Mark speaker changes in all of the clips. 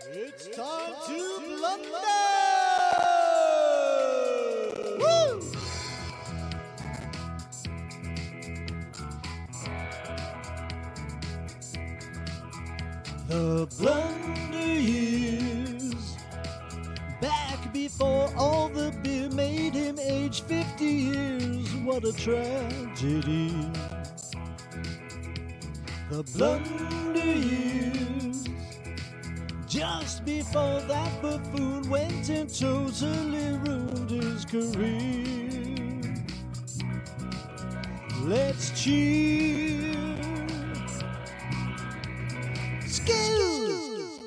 Speaker 1: It's time to blunder! Woo! The blunder years, back before all the beer made him age 50 years. What a tragedy. The blunder years, just before that buffoon went and totally ruined his career. Let's cheer. Skills.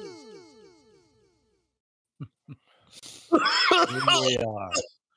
Speaker 2: Here we are.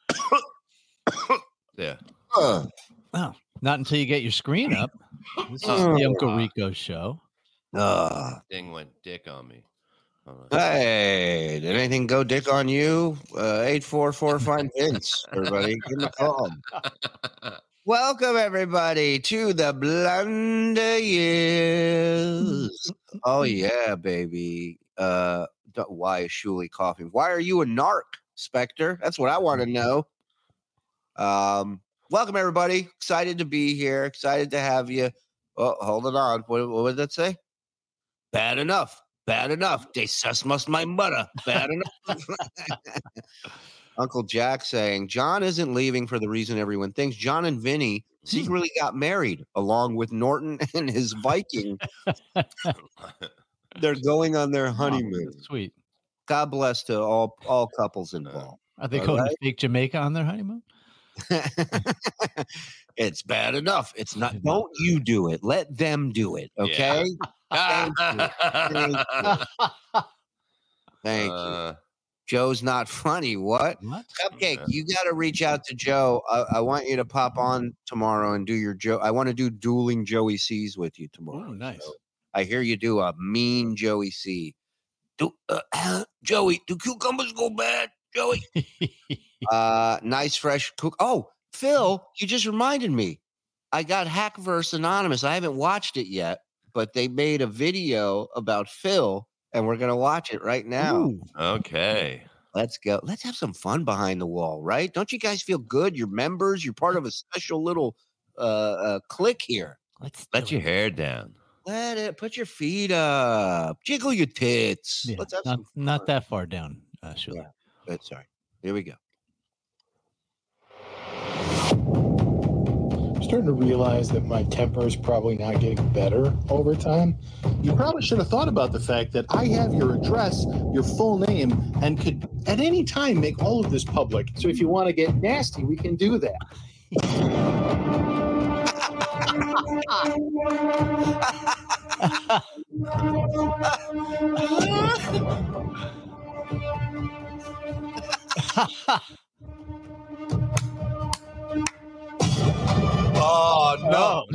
Speaker 3: Yeah.
Speaker 2: Oh, not until you get your screen up. This is the Uncle Rico show.
Speaker 3: Thing went dick on me.
Speaker 4: Hey, did anything go dick on you? 844 find Vince. Everybody, give him a call. Welcome everybody to the Blunder Years. Oh yeah, baby. Why is Shuli coughing? Why are you a narc, Spectre? That's what I want to know. Welcome everybody. Excited to be here. Excited to have you. Oh, hold it on. What did that say? Bad enough. Bad enough. They sus must my mother. Bad enough. Uncle Jack saying John isn't leaving for the reason everyone thinks. John and Vinny secretly got married along with Norton and his Viking. They're going on their honeymoon.
Speaker 2: Oh, sweet.
Speaker 4: God bless to all couples involved.
Speaker 2: Are they going to fake Jamaica on their honeymoon?
Speaker 4: It's bad enough. It's not. Don't you do it. Let them do it. Okay. Yeah. Thank you. Joe's not funny. What? Cupcake, you got to reach out to Joe. I want you to pop on tomorrow and do your Joe. I want to do dueling Joey C's with you tomorrow.
Speaker 2: Oh, nice.
Speaker 4: So I hear you do a mean Joey C. Joey, do cucumbers go bad, Joey? Nice fresh cook. Oh, Phil, you just reminded me. I got Hackverse Anonymous. I haven't watched it yet, but they made a video about Phil. And we're going to watch it right now.
Speaker 3: Ooh. Okay.
Speaker 4: Let's go. Let's have some fun behind the wall, right? Don't you guys feel good? You're members. You're part of a special little clique here.
Speaker 3: Let's let your hair down.
Speaker 4: Let it. Put your feet up. Jiggle your tits.
Speaker 2: Yeah,
Speaker 4: Let's have some fun.
Speaker 2: Not that far down, Shuli.
Speaker 4: Yeah. But sorry. Here we go.
Speaker 5: Starting to realize that my temper is probably not getting better over time. You probably should have thought about the fact that I have your address, your full name, and could at any time make all of this public. So if you want to get nasty, we can do that.
Speaker 4: Oh,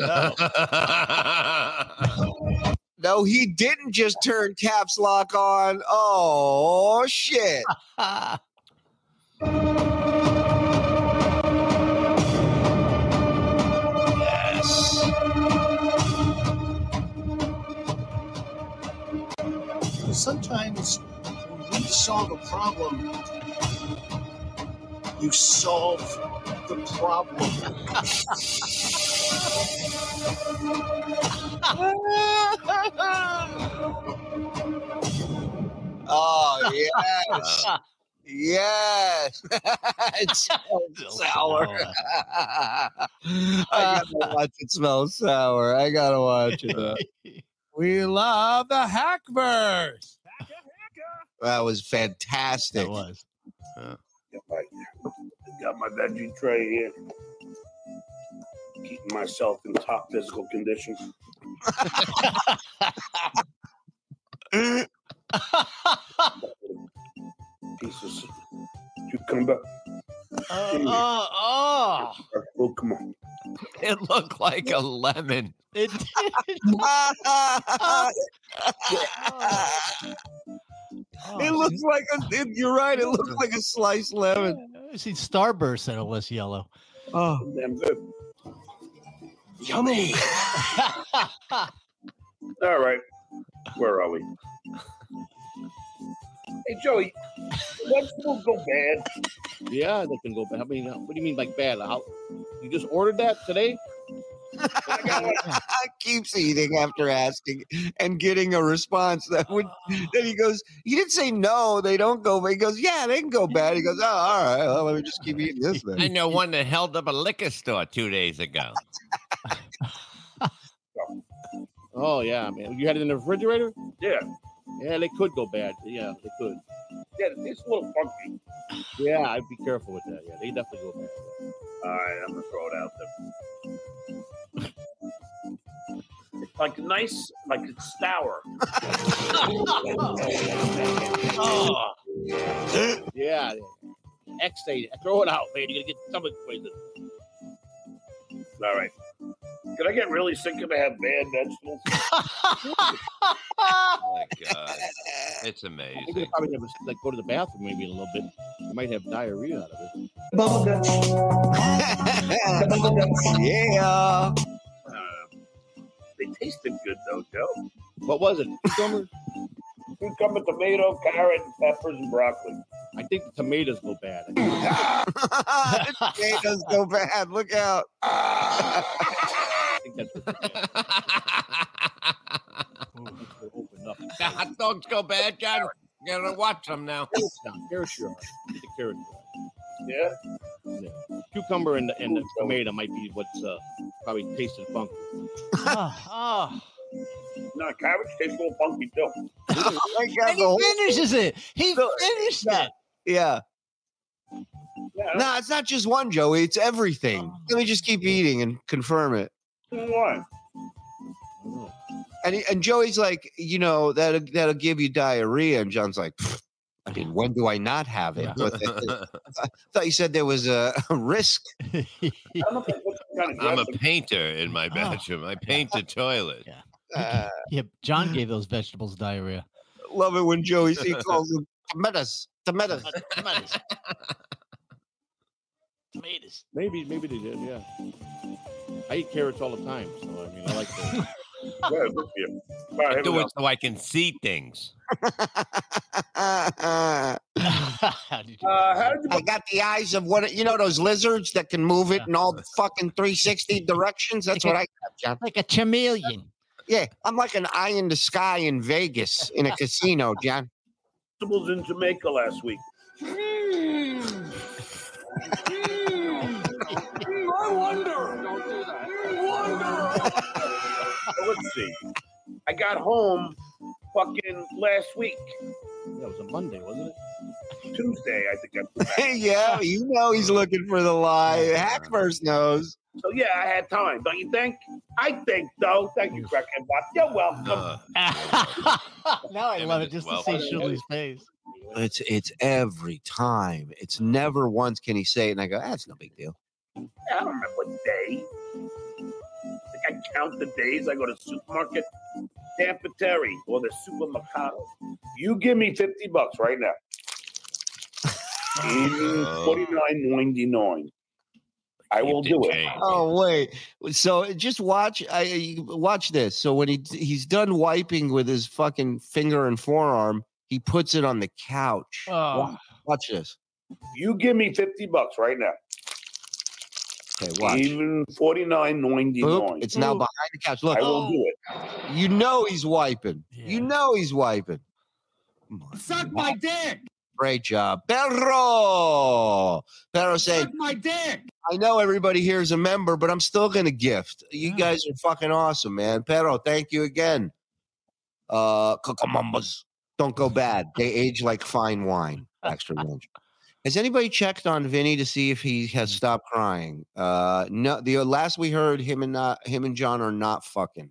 Speaker 4: no. No, he didn't just turn caps lock on. Oh, shit. Yes.
Speaker 5: Sometimes when we solve a problem, you solve the problem.
Speaker 4: Oh, yes. Yes. It's so sour. I gotta watch it smell sour. I gotta watch it.
Speaker 1: We love the Hackverse.
Speaker 4: That was fantastic.
Speaker 2: That was.
Speaker 6: Got my veggie tray here. Keeping myself in top physical condition. Pieces. Cucumber. Oh, come on.
Speaker 3: It looked like a lemon.
Speaker 2: It
Speaker 4: It looks like you're right. It looks like a sliced lemon.
Speaker 2: I've seen Starburst that are less yellow.
Speaker 4: Oh,
Speaker 6: damn good.
Speaker 4: Yummy.
Speaker 6: All right. Where are we? Hey, Joey, vegetables go bad.
Speaker 7: Yeah, they can go bad. I mean, what do you mean like bad? How, you just ordered that today?
Speaker 4: Keeps eating after asking and getting a response that would. Then he goes, "You didn't say no. They don't go." He goes, "Yeah, they can go bad." He goes, "Oh, all right. Well, let me just keep eating this then."
Speaker 3: I know one that held up a liquor store 2 days ago.
Speaker 7: Oh yeah, man. You had it in the refrigerator?
Speaker 6: Yeah.
Speaker 7: Yeah, they could go bad. Yeah, they could.
Speaker 6: Yeah, it tastes a little funky.
Speaker 7: Yeah, I'd be careful with that. Yeah, they definitely go bad.
Speaker 6: All right, I'm gonna throw it out there. It's like nice, like it's sour.
Speaker 7: Oh. Yeah. X-Day. Throw it out, man. You're gonna get stomach poison.
Speaker 6: All right. Can I get really sick if I have bad vegetables?
Speaker 3: Oh my God. It's
Speaker 7: You're gonna
Speaker 3: amazing.
Speaker 7: probably never like go to the bathroom maybe in a little bit. You might have diarrhea out of it.
Speaker 4: Yeah.
Speaker 6: They tasted good though, Joe.
Speaker 7: What was it? Cucumber?
Speaker 6: Cucumber, tomato, carrot, peppers, and broccoli.
Speaker 7: I think the tomatoes go bad.
Speaker 4: The potatoes go bad. Look out.
Speaker 7: I think that's what open up.
Speaker 3: The hot dogs go bad, John. You gotta watch them now.
Speaker 7: Carrots sure. The carrots.
Speaker 6: Yeah.
Speaker 7: Cucumber and the tomato might be what's probably tasted funky.
Speaker 6: No, carrots taste a little funky too.
Speaker 4: Thank God
Speaker 2: And
Speaker 4: the whole-
Speaker 2: he finishes it. He finished it.
Speaker 4: Yeah.
Speaker 6: Yeah.
Speaker 4: No, it's not just one, Joey. It's everything. Let me just keep eating and confirm it.
Speaker 6: Why?
Speaker 4: And Joey's like, you know, that'll give you diarrhea. And John's like, "Pfft, I mean, when do I not have it?
Speaker 2: Yeah.
Speaker 4: I thought you said there was a risk.
Speaker 6: I don't think what kind of
Speaker 3: I'm a
Speaker 6: dressing.
Speaker 3: painter in my bedroom. I paint the toilet.
Speaker 2: Yeah. Yeah, John gave those vegetables diarrhea.
Speaker 4: Love it when Joey he calls them tomatoes.
Speaker 2: Tomatoes.
Speaker 7: Maybe they did. Yeah. I eat carrots all the time, so I mean I like that.
Speaker 6: Yeah, good for you. All right,
Speaker 3: I
Speaker 6: here we
Speaker 3: do
Speaker 6: go.
Speaker 3: it so I can see things.
Speaker 2: How did you
Speaker 6: How did you
Speaker 4: I got the eyes of one. You know those lizards that can move it in all fucking 360 directions. That's what I got, John.
Speaker 2: like a chameleon?
Speaker 4: Yeah, I'm like an eye in the sky in Vegas in a casino, John.
Speaker 6: vegetables in Jamaica last week? I wonder. Don't do that. Let's see. I got home fucking last week.
Speaker 7: That was a Monday, wasn't it?
Speaker 6: Tuesday, I think I put that.
Speaker 4: Yeah, you know he's looking for the lie. Hackverse knows.
Speaker 6: So yeah, I had time, don't you think? I think so. Thank you, Crackhead Bot. You're welcome.
Speaker 2: Now I
Speaker 3: Damn
Speaker 2: love
Speaker 3: it,
Speaker 2: it just
Speaker 3: it's
Speaker 2: to see
Speaker 3: well-
Speaker 2: Shirley's face.
Speaker 4: It's every time. It's never once can he say it, and I go, that's no big deal.
Speaker 6: I don't remember what day. I think I count the days I go to the supermarket. Tampa Terry or the Supermercado. You give me $50 right now. $49.99. I will do it.
Speaker 3: Change.
Speaker 4: Oh wait, so just watch. Watch this. So when he's done wiping with his fucking finger and forearm, he puts it on the couch.
Speaker 2: Oh.
Speaker 4: Watch this.
Speaker 6: You give me $50 right now.
Speaker 4: Okay, watch.
Speaker 6: Even $49.99.
Speaker 4: Boop, it's now behind the couch. Look,
Speaker 6: I will do it.
Speaker 4: you know he's wiping.
Speaker 2: Yeah.
Speaker 4: You know he's wiping.
Speaker 1: Suck my dick.
Speaker 4: Great job, Perro. Perro saying,
Speaker 1: Suck my dick.
Speaker 4: I know everybody here is a member, but I'm still gonna gift. You guys are fucking awesome, man. Perro, thank you again. Cucamongas don't go bad. They age like fine wine. Extra range. Has anybody checked on Vinny to see if he has stopped crying? No. The last we heard, him and John are not fucking.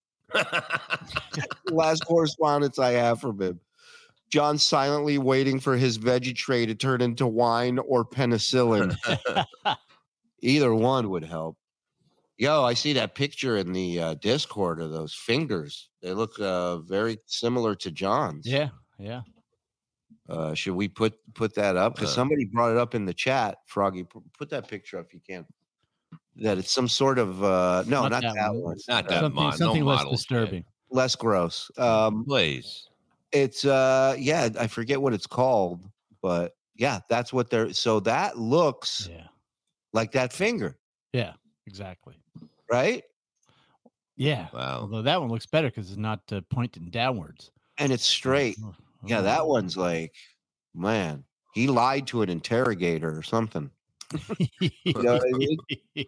Speaker 4: Last correspondence I have from him. John's silently waiting for his veggie tray to turn into wine or penicillin. Either one would help. Yo, I see that picture in the Discord of those fingers. They look very similar to John's.
Speaker 2: Yeah, yeah.
Speaker 4: Should we put that up? Because somebody brought it up in the chat. Froggy, put that picture up if you can. That it's some sort of no, not that one.
Speaker 3: Not that
Speaker 2: Something,
Speaker 3: model.
Speaker 2: something
Speaker 3: No
Speaker 2: less
Speaker 3: models,
Speaker 2: disturbing.
Speaker 4: Less gross.
Speaker 3: Please.
Speaker 4: It's yeah, I forget what it's called, but yeah, that's what they're. So that looks like that finger.
Speaker 2: Yeah, exactly.
Speaker 4: Right?
Speaker 2: Yeah.
Speaker 3: Wow.
Speaker 2: Although that one looks better because it's not pointing downwards.
Speaker 4: And it's straight. Yeah, that one's like, man, he lied to an interrogator or something. You know what I mean?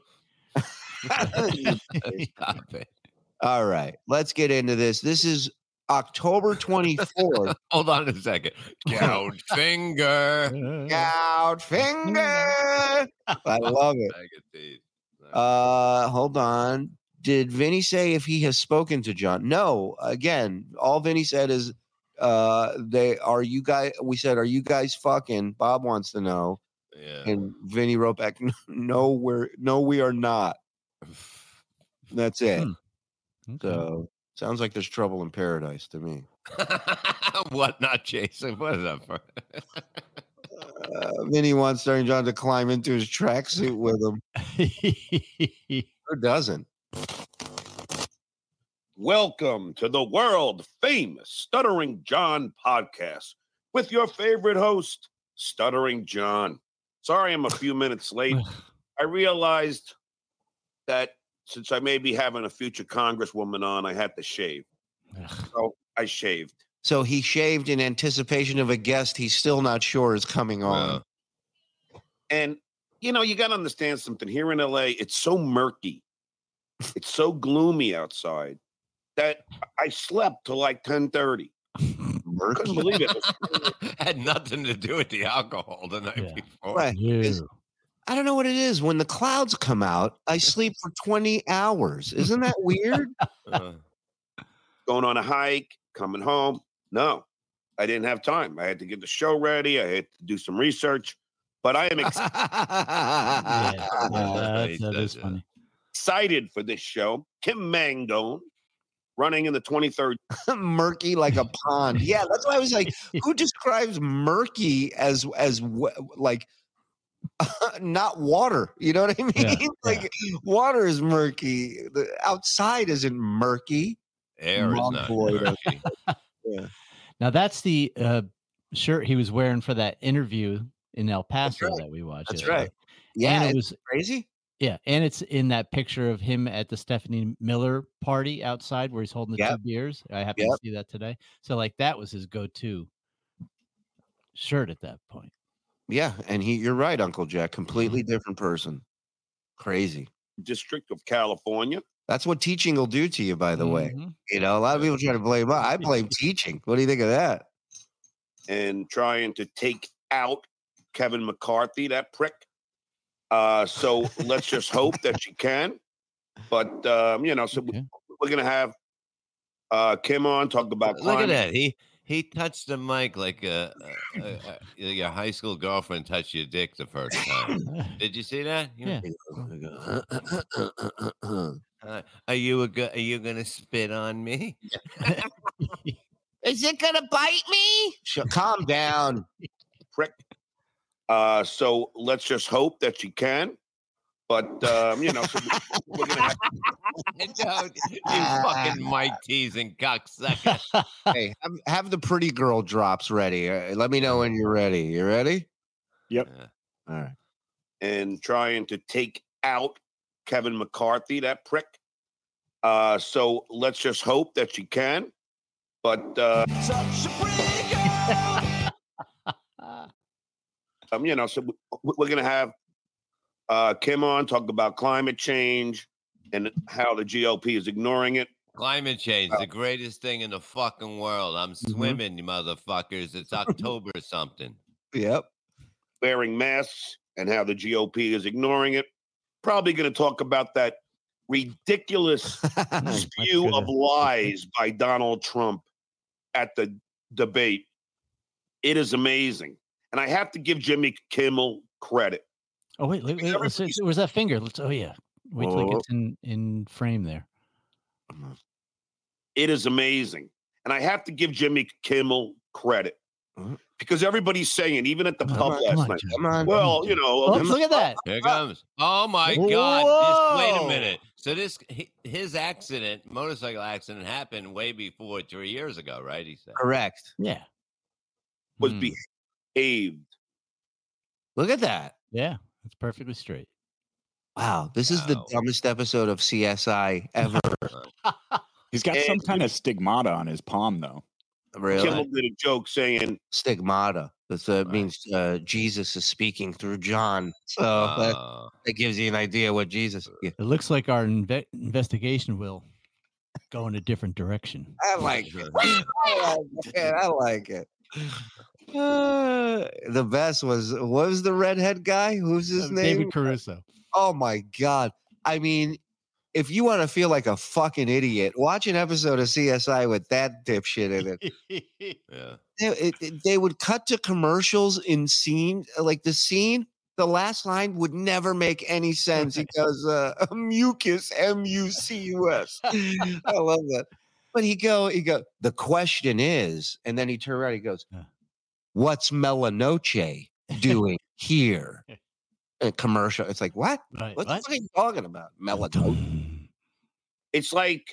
Speaker 3: Stop it.
Speaker 4: All right, let's get into this. This is October 24th.
Speaker 3: Hold on a second. Gout finger.
Speaker 4: Gout finger. I love it. Hold on. Did Vinny say if he has spoken to John? No. Again, all Vinny said is are you guys fucking? Bob wants to know.
Speaker 3: Yeah.
Speaker 4: And Vinny wrote back, no, we are not. That's it.
Speaker 2: Okay.
Speaker 4: So sounds like there's trouble in paradise to me.
Speaker 3: What not, Jason? What is up for?
Speaker 4: Vinny wants Starring John to climb into his tracksuit with him. Who doesn't?
Speaker 6: Welcome to the world famous Stuttering John podcast with your favorite host, Stuttering John. Sorry I'm a few minutes late. I realized that since I may be having a future congresswoman on, I had to shave. So I shaved.
Speaker 4: So he shaved in anticipation of a guest he's still not sure is coming on.
Speaker 6: And, you know, you got to understand something. Here in LA, it's so murky. It's so gloomy outside that I slept till like 10:30. I couldn't believe it.
Speaker 3: Had nothing to do with the alcohol the night before.
Speaker 4: Right. I don't know what it is. When the clouds come out, I sleep for 20 hours. Isn't that weird?
Speaker 6: Going on a hike, coming home. No, I didn't have time. I had to get the show ready. I had to do some research. But I am
Speaker 2: that is funny.
Speaker 6: Excited for this show. Kim Mangone running in the 23rd.
Speaker 4: Murky like a pond. Yeah, that's why I was like, who describes murky as like not water? You know what I mean? Water is murky. The outside isn't murky.
Speaker 3: Air is not murky.
Speaker 2: Now that's the shirt he was wearing for that interview in El Paso that we watched.
Speaker 4: That's right. Yeah,
Speaker 2: and it was
Speaker 4: crazy.
Speaker 2: Yeah, and it's in that picture of him at the Stephanie Miller party outside where he's holding the 2 beers. I happened to see that today. So like that was his go-to shirt at that point.
Speaker 4: Yeah, and you're right, Uncle Jack. Completely different person. Crazy.
Speaker 6: District of California.
Speaker 4: That's what teaching will do to you, by the way. You know, a lot of people try to blame. I blame teaching. What do you think of that?
Speaker 6: And trying to take out Kevin McCarthy, that prick. So let's just hope that she can. But you know, so we're gonna have Kim on talk about climate.
Speaker 3: Look at that. He touched the mic like your high school girlfriend touched your dick the first time. Did you see that?
Speaker 2: Yeah.
Speaker 3: Are you gonna spit on me?
Speaker 4: Is it gonna bite me? Calm down,
Speaker 6: prick. So let's just hope that she can. But you know, so we're gonna have
Speaker 3: you fucking mic teasing cocksucker.
Speaker 4: Hey, have the pretty girl drops ready. Let me know when you're ready. You ready?
Speaker 6: Yep.
Speaker 4: All right.
Speaker 6: And trying to take out Kevin McCarthy, that prick. So let's just hope that she can. But you know, so we're gonna have Kim on talk about climate change and how the GOP is ignoring it.
Speaker 3: Climate change, the greatest thing in the fucking world. I'm swimming, you motherfuckers. It's October or something.
Speaker 4: Yep.
Speaker 6: Wearing masks and how the GOP is ignoring it. Probably going to talk about that ridiculous spew of lies by Donald Trump at the debate. It is amazing. And I have to give Jimmy Kimmel credit.
Speaker 2: Oh, wait. Let's see, where's that finger? Wait till it gets in frame there.
Speaker 6: It is amazing. And I have to give Jimmy Kimmel credit. Because everybody's saying, even at the pub last night,
Speaker 4: Come on.
Speaker 6: well,
Speaker 2: look at that.
Speaker 3: Here it comes. Oh my God. Wait a minute. So his motorcycle accident happened way before 3 years ago, right? He said.
Speaker 4: Correct.
Speaker 2: Yeah.
Speaker 6: Was behaved.
Speaker 4: Look at that.
Speaker 2: Yeah. It's perfectly straight.
Speaker 4: Wow. This is the dumbest episode of CSI ever.
Speaker 8: He's got some kind of stigmata on his palm, though.
Speaker 4: Really?
Speaker 6: Kimmel did a joke saying
Speaker 4: stigmata. That means Jesus is speaking through John. So that gives you an idea what Jesus. Yeah.
Speaker 2: It looks like our investigation will go in a different direction.
Speaker 4: I like it. I like it. The best was, what was the redhead guy? Who's his name?
Speaker 2: David Caruso.
Speaker 4: Oh my God. I mean, if you want to feel like a fucking idiot, watch an episode of CSI with that dipshit in it.
Speaker 3: Yeah.
Speaker 4: They would cut to commercials in scene, like the scene. The last line would never make any sense. He goes, mucus, M-U-C-U-S. I love that. But he go, the question is, and then he turned around, he goes, what's Melanoche doing here? A commercial. It's like, what?
Speaker 2: Right.
Speaker 4: What the fuck are you talking about? Melanoche.
Speaker 6: it's like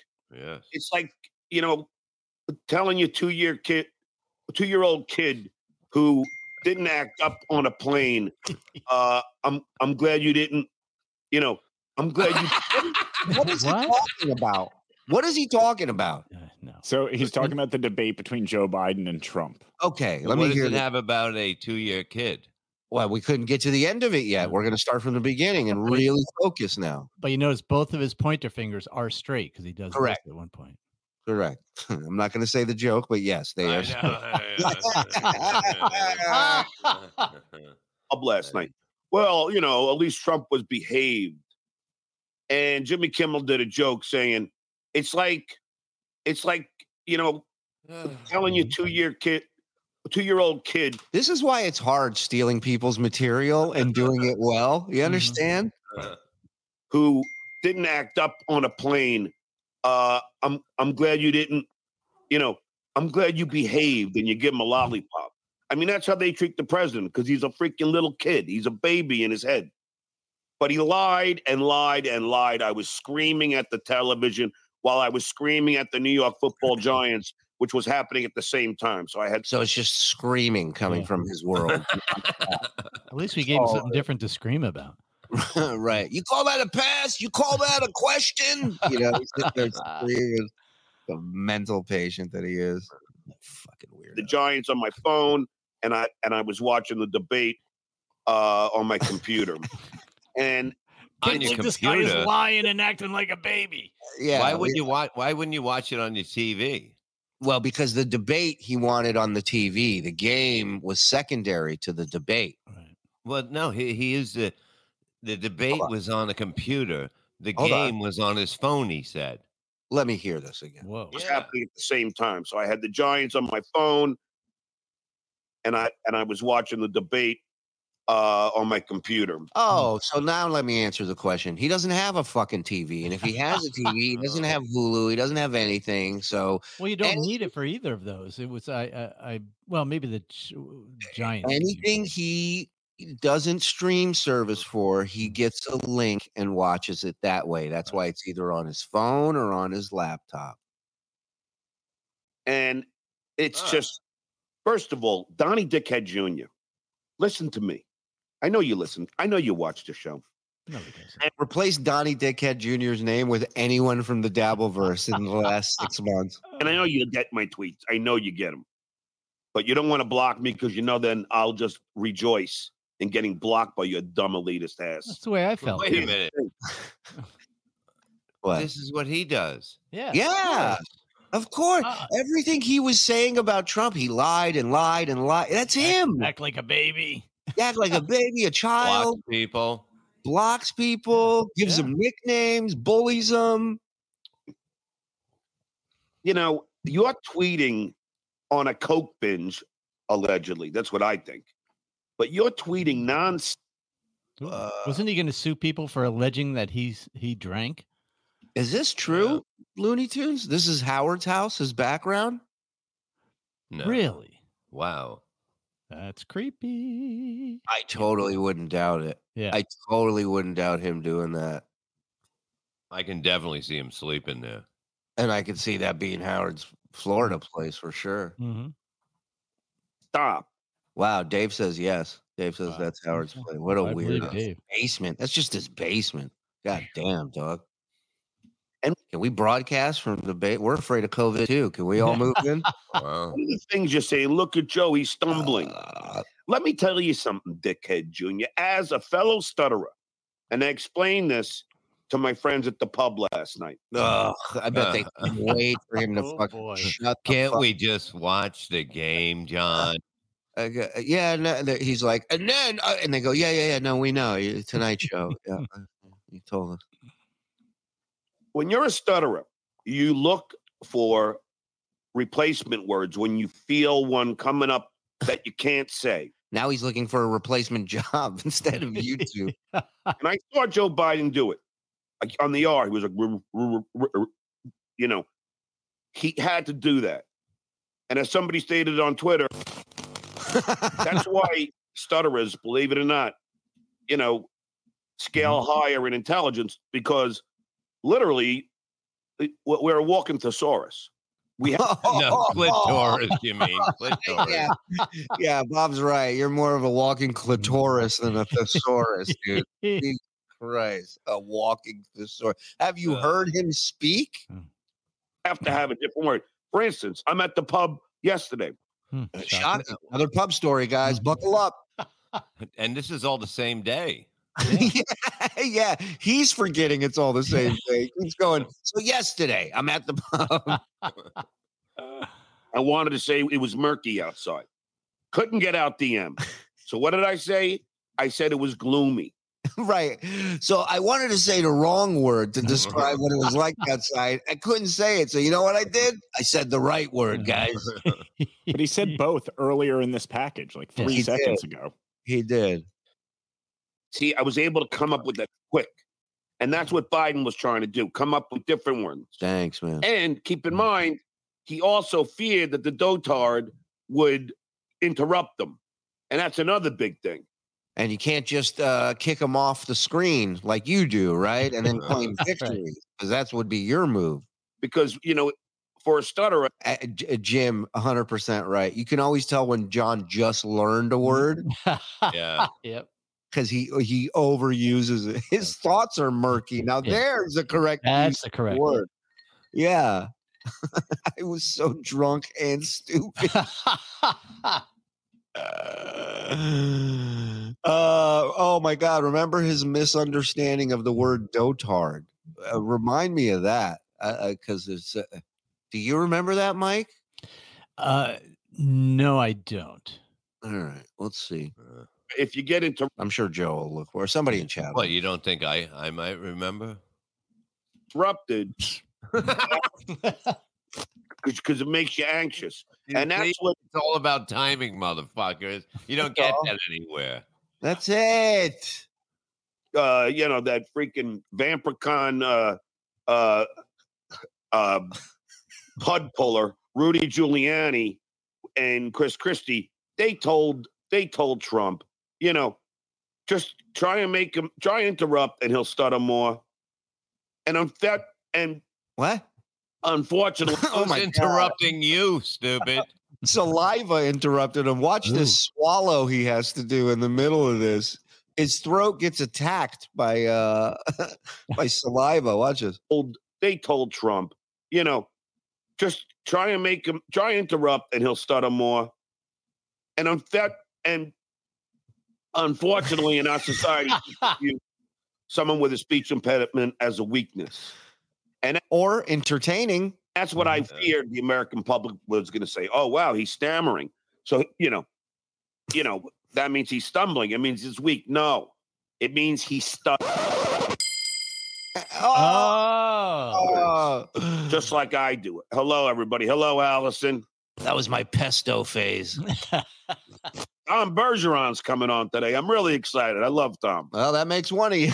Speaker 6: telling your 2-year-old kid who didn't act up on a plane. I'm glad you didn't. I'm glad you.
Speaker 4: What is he talking about? What is he talking about?
Speaker 2: No.
Speaker 8: So he's talking about the debate between Joe Biden and Trump.
Speaker 4: Okay,
Speaker 3: What does it have about a 2-year kid?
Speaker 4: Well, we couldn't get to the end of it yet. We're going to start from the beginning and really focus now.
Speaker 2: But you notice both of his pointer fingers are straight because he does
Speaker 4: correct
Speaker 2: at one point.
Speaker 4: Correct. I'm not going to say the joke, but yes, they are.
Speaker 6: Up last night. Well, at least Trump was behaved. And Jimmy Kimmel did a joke saying, it's like, telling your 2-year-old kid.
Speaker 4: This is why it's hard stealing people's material and doing it well. You understand?
Speaker 6: Who didn't act up on a plane. I'm glad you didn't, I'm glad you behaved and you give him a lollipop. I mean, that's how they treat the president because he's a freaking little kid. He's a baby in his head. But he lied and lied and lied. I was screaming at the television while I was screaming at the New York Football Giants, which was happening at the same time. So
Speaker 4: it's just screaming coming from his world.
Speaker 2: At least we gave him something different to scream about.
Speaker 4: Right. You call that a pass? You call that a question? He's sitting there screaming. The mental patient that he is. Fucking weird.
Speaker 6: The Giants on my phone, and I was watching the debate on my computer. And
Speaker 3: on your computer,
Speaker 2: this guy is lying and acting like a baby.
Speaker 4: Yeah.
Speaker 3: Why wouldn't you watch it on your TV?
Speaker 4: Well, because the debate he wanted on the TV, the game was secondary to the debate.
Speaker 2: Right.
Speaker 3: Well, no, he is the debate was on a computer. The game was on his phone. He said.
Speaker 4: Let me hear this again.
Speaker 2: Whoa.
Speaker 6: It was happening at the same time. So I had the Giants on my phone, and I was watching the debate on my computer.
Speaker 4: Oh, so now let me answer the question. He doesn't have a fucking TV, and if he has a TV, he doesn't have Hulu. He doesn't have anything. So
Speaker 2: you don't need it for either of those. It was well, maybe the Giants.
Speaker 4: Anything he doesn't stream service for, he gets a link and watches it that way. That's why it's either on his phone or on his laptop.
Speaker 6: And it's just, first of all, Donnie Dickhead Jr., listen to me. I know you listen. I know you watch the show.
Speaker 2: No,
Speaker 4: and replace Donnie Dickhead Jr.'s name with anyone from the Dabbleverse in the last 6 months.
Speaker 6: And I know you get my tweets. I know you get them. But you don't want to block me because then I'll just rejoice in getting blocked by your dumb elitist ass.
Speaker 2: That's the way I felt.
Speaker 3: Wait a minute.
Speaker 4: What?
Speaker 3: This is what he does.
Speaker 2: Yeah.
Speaker 4: Yeah. Of course. Everything he was saying about Trump, he lied and lied and lied. That's him.
Speaker 2: Act like a baby.
Speaker 4: Act like a baby, a child.
Speaker 3: Blocks people.
Speaker 4: Gives them nicknames, bullies them.
Speaker 6: You're tweeting on a coke binge, allegedly. That's what I think. But you're tweeting nonsense.
Speaker 2: Wasn't he going to sue people for alleging that he drank?
Speaker 4: Is this true, Looney Tunes? This is Howard's house, his background?
Speaker 3: No.
Speaker 2: Really?
Speaker 3: Wow.
Speaker 2: That's creepy.
Speaker 4: I totally wouldn't doubt it.
Speaker 2: Yeah.
Speaker 4: I totally wouldn't doubt him doing that.
Speaker 3: I can definitely see him sleeping there.
Speaker 4: And I could see that being Howard's Florida place for sure.
Speaker 2: Mm-hmm.
Speaker 6: Stop.
Speaker 4: Wow, Dave says yes. Dave says
Speaker 2: Wow.
Speaker 4: that's Howard's place. What a
Speaker 2: I
Speaker 4: weird
Speaker 2: believe Dave.
Speaker 4: basement. That's just his basement. God damn, dog. And can we broadcast from the bay? We're afraid of COVID too. Can we all move in?
Speaker 3: Wow.
Speaker 6: One of the things you say, look at Joe, he's stumbling. Let me tell you something, Dickhead Jr. As a fellow stutterer, and I explained this to my friends at the pub last night.
Speaker 4: I bet they couldn't wait for him to fucking
Speaker 2: boy.
Speaker 4: shut the
Speaker 3: Can't
Speaker 4: fuck.
Speaker 3: we just watch the game, John?
Speaker 4: Yeah, no, he's like, and then, and they go, yeah. No, we know Tonight Show. Yeah, you told us.
Speaker 6: When you're a stutterer, you look for replacement words when you feel one coming up that you can't say.
Speaker 4: Now he's looking for a replacement job instead of YouTube.
Speaker 6: And I saw Joe Biden do it on the R. He was like, he had to do that. And as somebody stated on Twitter, that's why stutterers, believe it or not, scale higher in intelligence, because literally we're a walking thesaurus. We have
Speaker 3: No, clitoris, you mean. Clitoris.
Speaker 4: Yeah, Bob's right. You're more of a walking clitoris than a thesaurus, dude. Jesus Christ, a walking thesaurus. Have you heard him speak?
Speaker 6: have to have a different word. For instance, I'm at the pub yesterday.
Speaker 4: Shocking. Another pub story, guys. Buckle up.
Speaker 3: And this is all the same day.
Speaker 4: Yeah, he's forgetting it's all the same thing. He's going, so yesterday, I'm at the pub.
Speaker 6: I wanted to say it was murky outside. Couldn't get out DM. So what did I say? I said it was gloomy.
Speaker 4: Right. So I wanted to say the wrong word to describe what it was like outside. I couldn't say it. So you know what I did? I said the right word, guys.
Speaker 8: But he said both earlier in this package, like 3 seconds ago.
Speaker 4: He did.
Speaker 6: See, I was able to come up with that quick. And that's what Biden was trying to do, come up with different ones.
Speaker 4: Thanks, man.
Speaker 6: And keep in mind, he also feared that the dotard would interrupt them. And that's another big thing.
Speaker 4: And you can't just kick them off the screen like you do, right? And then claim victory, because that's would be your move.
Speaker 6: Because, for a stutterer.
Speaker 4: Jim, 100% right. You can always tell when John just learned a word.
Speaker 3: Yeah.
Speaker 2: Yep.
Speaker 4: Because he overuses it. His thoughts are murky. Now there's the correct
Speaker 2: That's the correct
Speaker 4: word. Yeah. I was so drunk and stupid. Oh my God. Remember his misunderstanding of the word dotard. Remind me of that. Because it's do you remember that, Mike?
Speaker 2: No, I don't.
Speaker 4: All right. Let's see.
Speaker 6: If you get into,
Speaker 4: I'm sure Joe will look for somebody in chat.
Speaker 3: What, you don't think I might remember?
Speaker 6: Interrupted. Because it makes you anxious. And that's what
Speaker 3: it's all about timing, motherfuckers. You don't get that anywhere.
Speaker 4: That's it.
Speaker 6: That freaking Vampricon pud puller, Rudy Giuliani and Chris Christie, they told Trump, just try and interrupt and he'll stutter more. And
Speaker 4: what?
Speaker 6: Unfortunately,
Speaker 3: who's interrupting you, stupid?
Speaker 4: Saliva interrupted him. Watch this swallow he has to do in the middle of this. His throat gets attacked by by saliva. Watch this.
Speaker 6: They told Trump, just try and interrupt and he'll stutter more. And unfortunately, in our society, someone with a speech impediment as a weakness.
Speaker 4: Or entertaining.
Speaker 6: That's what I feared the American public was going to say. Oh, wow, he's stammering. So, that means he's stumbling. It means he's weak. No, it means he's stuck. Just like I do it. Hello, everybody. Hello, Allison.
Speaker 4: That was my pesto phase.
Speaker 6: Tom Bergeron's coming on today. I'm really excited. I love Tom.
Speaker 4: Well, that makes one of you.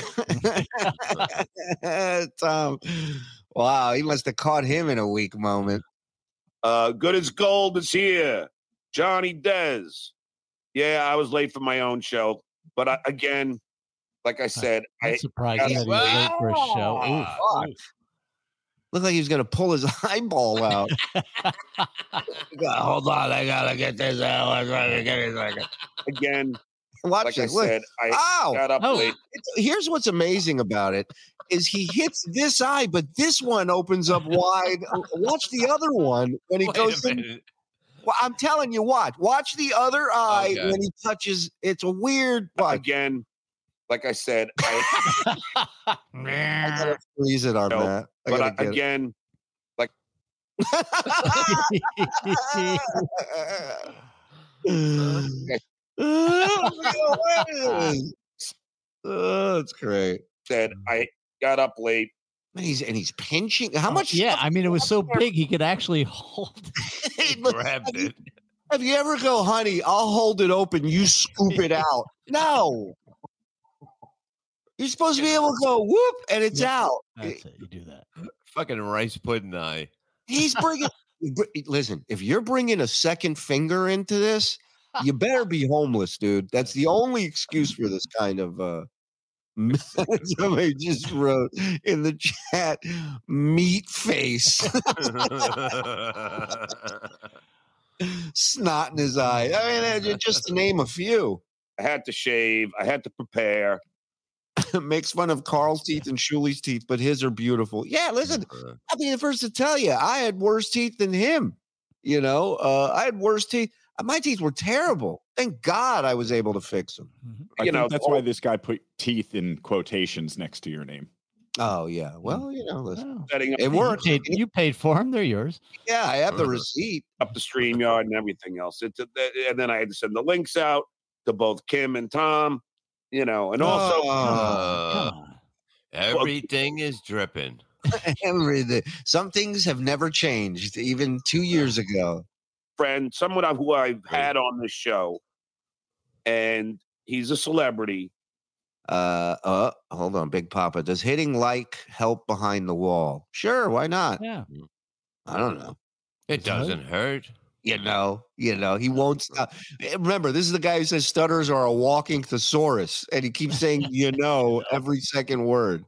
Speaker 4: Tom. Wow, he must have caught him in a weak moment.
Speaker 6: Good as Gold is here. Johnny Dez. Yeah, I was late for my own show, but again, like I said,
Speaker 2: I'm surprised that he was late for a show.
Speaker 4: Looked like he was going to pull his eyeball out. Hold on, I gotta get this out.
Speaker 6: Again,
Speaker 4: watch
Speaker 6: like
Speaker 4: this.
Speaker 6: I said, I got up late.
Speaker 4: Here's what's amazing about it is he hits this eye, but this one opens up wide. Watch the other one when he goes in. Well, I'm telling you what. Watch the other eye when he touches. It's a weird.
Speaker 6: Again, like I said, I
Speaker 4: gotta freeze it on that.
Speaker 6: But again, like.
Speaker 4: Oh, that's great.
Speaker 6: Said I got up late.
Speaker 4: And he's pinching. How much?
Speaker 2: Yeah, I mean, it was so big he could actually hold it.
Speaker 3: He grabbed it.
Speaker 4: Have you ever go, honey, I'll hold it open, you scoop it out? No. You're supposed to be able to go whoop and it's out.
Speaker 2: That's it. You do that.
Speaker 3: Fucking rice pudding eye.
Speaker 4: He's bringing. Listen, if you're bringing a second finger into this, you better be homeless, dude. That's the only excuse for this kind of. Somebody just wrote in the chat, meat face. Snot in his eye. I mean, just to name a few.
Speaker 6: I had to shave. I had to prepare.
Speaker 4: Makes fun of Carl's teeth and Shuli's teeth, but his are beautiful. Yeah, listen, I'll be the first to tell you, I had worse teeth than him. You know, I had worse teeth. My teeth were terrible. Thank God I was able to fix them.
Speaker 8: I think that's why this guy put teeth in quotations next to your name.
Speaker 4: Oh, yeah. Well, you know, listen,
Speaker 6: setting up,
Speaker 4: it worked.
Speaker 2: You paid for them. They're yours.
Speaker 4: Yeah, I have the receipt.
Speaker 6: Up the StreamYard and everything else. And then I had to send the links out to both Kim and Tom, you know, and also
Speaker 3: everything is dripping.
Speaker 4: Everything. Some things have never changed, even 2 years ago.
Speaker 6: Friend, someone who I've had on this show, and he's a celebrity.
Speaker 4: Hold on, Big Papa. Does hitting like help behind the wall? Sure, why not?
Speaker 2: Yeah.
Speaker 4: I don't know.
Speaker 3: It doesn't hurt.
Speaker 4: You know, he won't stop. Remember, this is the guy who says stutters are a walking thesaurus, and he keeps saying, every second word.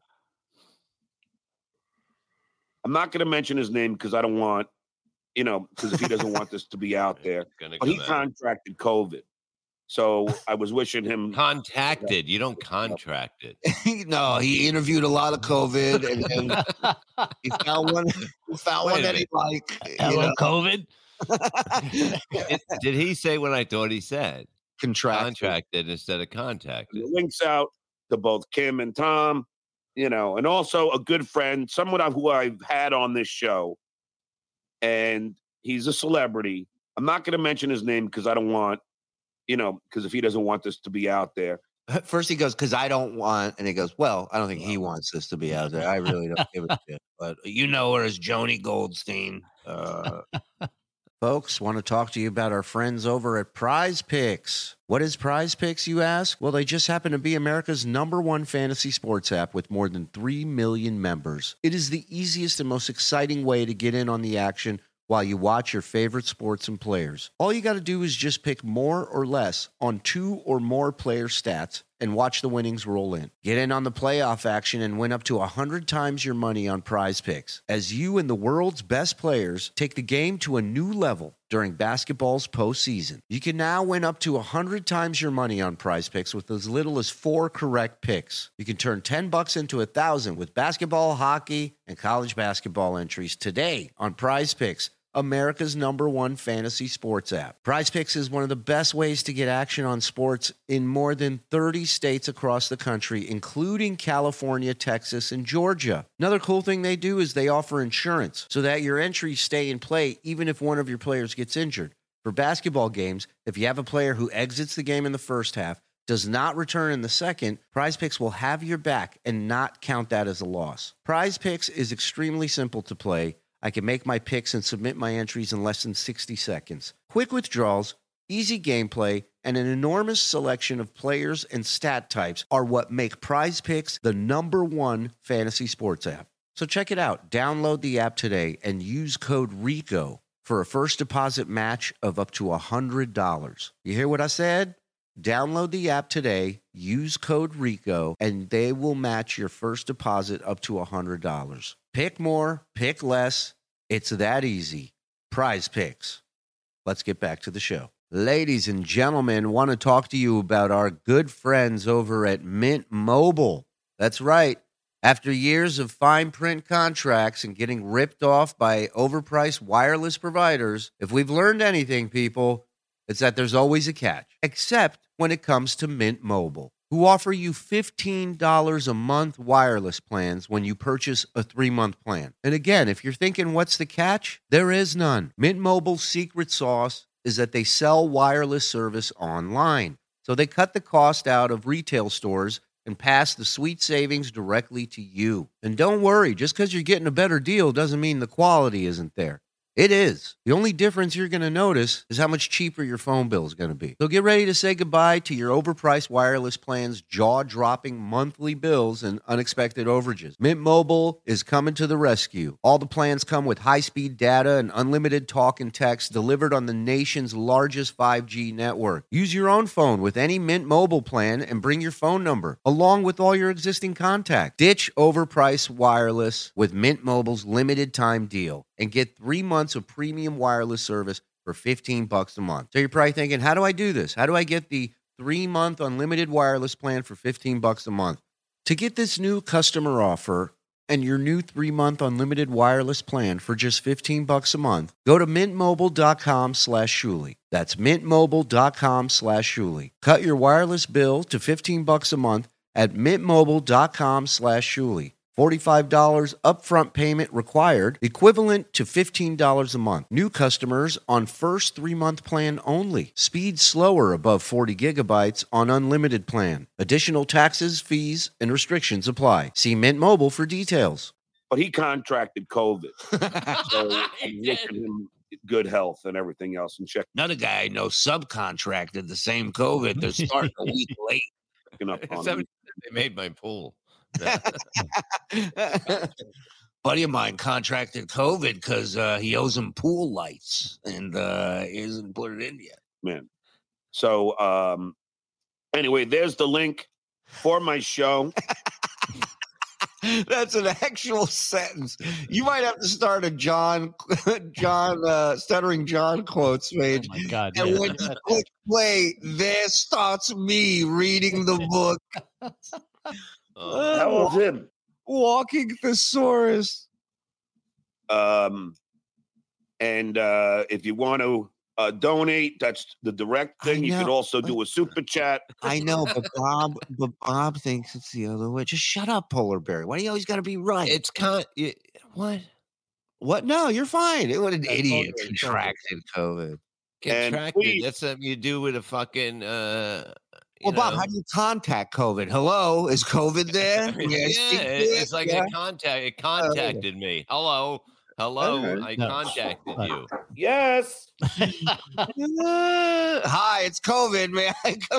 Speaker 6: I'm not going to mention his name because I don't want, because if he doesn't want this to be out there. But he contracted COVID. So I was wishing him.
Speaker 3: Contacted. You don't contract it.
Speaker 4: No, he interviewed a lot of COVID and he found one. That he liked.
Speaker 2: Hello, COVID.
Speaker 3: Did he say what I thought he said?
Speaker 4: Contracted
Speaker 3: instead of contacted.
Speaker 6: The links out to both Kim and Tom, and also a good friend, someone who I've had on this show. And he's a celebrity. I'm not going to mention his name because I don't want, because if he doesn't want this to be out there.
Speaker 4: First he goes, because I don't want, and he goes, well, I don't think he wants this to be out there. I really don't give a shit. But you know her as Joni Goldstein. Folks, want to talk to you about our friends over at Prize Picks. What is Prize Picks, you ask? Well, they just happen to be America's #1 fantasy sports app with more than 3 million members. It is the easiest and most exciting way to get in on the action while you watch your favorite sports and players. All you got to do is just pick more or less on 2 or more player stats and watch the winnings roll in. Get in on the playoff action and win up to 100 times your money on Prize Picks as you and the world's best players take the game to a new level during basketball's postseason. You can now win up to 100 times your money on Prize Picks with as little as 4 correct picks. You can turn $10 into $1,000 with basketball, hockey, and college basketball entries today on Prize Picks, America's #1 fantasy sports app. Prize Picks is one of the best ways to get action on sports in more than 30 states across the country, including California, Texas, and Georgia. Another cool thing they do is they offer insurance so that your entries stay in play even if one of your players gets injured. For basketball games, if you have a player who exits the game in the first half, does not return in the second, Prize Picks will have your back and not count that as a loss. Prize Picks is extremely simple to play. I can make my picks and submit my entries in less than 60 seconds. Quick withdrawals, easy gameplay, and an enormous selection of players and stat types are what make Prize Picks the #1 fantasy sports app. So check it out. Download the app today and use code RICO for a first deposit match of up to $100. You hear what I said? Download the app today, use code RICO, and they will match your first deposit up to $100. Pick more, pick less. It's that easy. Prize Picks. Let's get back to the show. Ladies and gentlemen, want to talk to you about our good friends over at Mint Mobile. That's right. After years of fine print contracts and getting ripped off by overpriced wireless providers, if we've learned anything, people, it's that there's always a catch, except when it comes to Mint Mobile, who offer you $15 a month wireless plans when you purchase a 3-month plan. And again, if you're thinking, what's the catch? There is none. Mint Mobile's secret sauce is that they sell wireless service online. So they cut the cost out of retail stores and pass the sweet savings directly to you. And don't worry, just because you're getting a better deal doesn't mean the quality isn't there. It is. The only difference you're going to notice is how much cheaper your phone bill is going to be. So get ready to say goodbye to your overpriced wireless plans, jaw-dropping monthly bills, and unexpected overages. Mint Mobile is coming to the rescue. All the plans come with high-speed data and unlimited talk and text delivered on the nation's largest 5G network. Use your own phone with any Mint Mobile plan and bring your phone number, along with all your existing contacts. Ditch overpriced wireless with Mint Mobile's limited time deal and get 3 months of premium wireless service for $15 a month. So you're probably thinking, how do I do this? How do I get the 3-month unlimited wireless plan for $15 a month? To get this new customer offer and your new 3-month unlimited wireless plan for just $15 a month, go to mintmobile.com/Shuli. That's mintmobile.com/Shuli. Cut your wireless bill to $15 a month at mintmobile.com/Shuli. $45 upfront payment required, equivalent to $15 a month. New customers on first 3-month plan only. Speed slower above 40 gigabytes on unlimited plan. Additional taxes, fees, and restrictions apply. See Mint Mobile for details.
Speaker 6: But he contracted COVID. So I'm wishing him good health and everything else. And check.
Speaker 4: Another guy I know subcontracted the same COVID. They're starting a week late.
Speaker 3: They made my pool.
Speaker 4: Buddy of mine contracted COVID because he owes him pool lights and he hasn't put it in yet.
Speaker 6: Man. So anyway, there's the link for my show.
Speaker 4: That's an actual sentence. You might have to start a Stuttering John quotes page.
Speaker 2: Oh my God!
Speaker 4: And
Speaker 2: Yeah.
Speaker 4: when you click play, there starts me reading the book.
Speaker 6: How was him?
Speaker 4: Walking thesaurus.
Speaker 6: And if you want to donate, that's the direct thing. You could also do a super chat.
Speaker 4: I know, but Bob thinks it's the other way. Just shut up, Polar Bear. Why do you always got to be right?
Speaker 3: It's what?
Speaker 4: What? No, you're fine. What an idiot contracted COVID.
Speaker 3: Contracted. That's something you do with a fucking.
Speaker 4: Well, Bob, how do you contact COVID? Hello, is COVID there?
Speaker 3: It's like a contact. It contacted me. Hello, I contacted you.
Speaker 6: Yes.
Speaker 4: Hi, it's COVID. May I come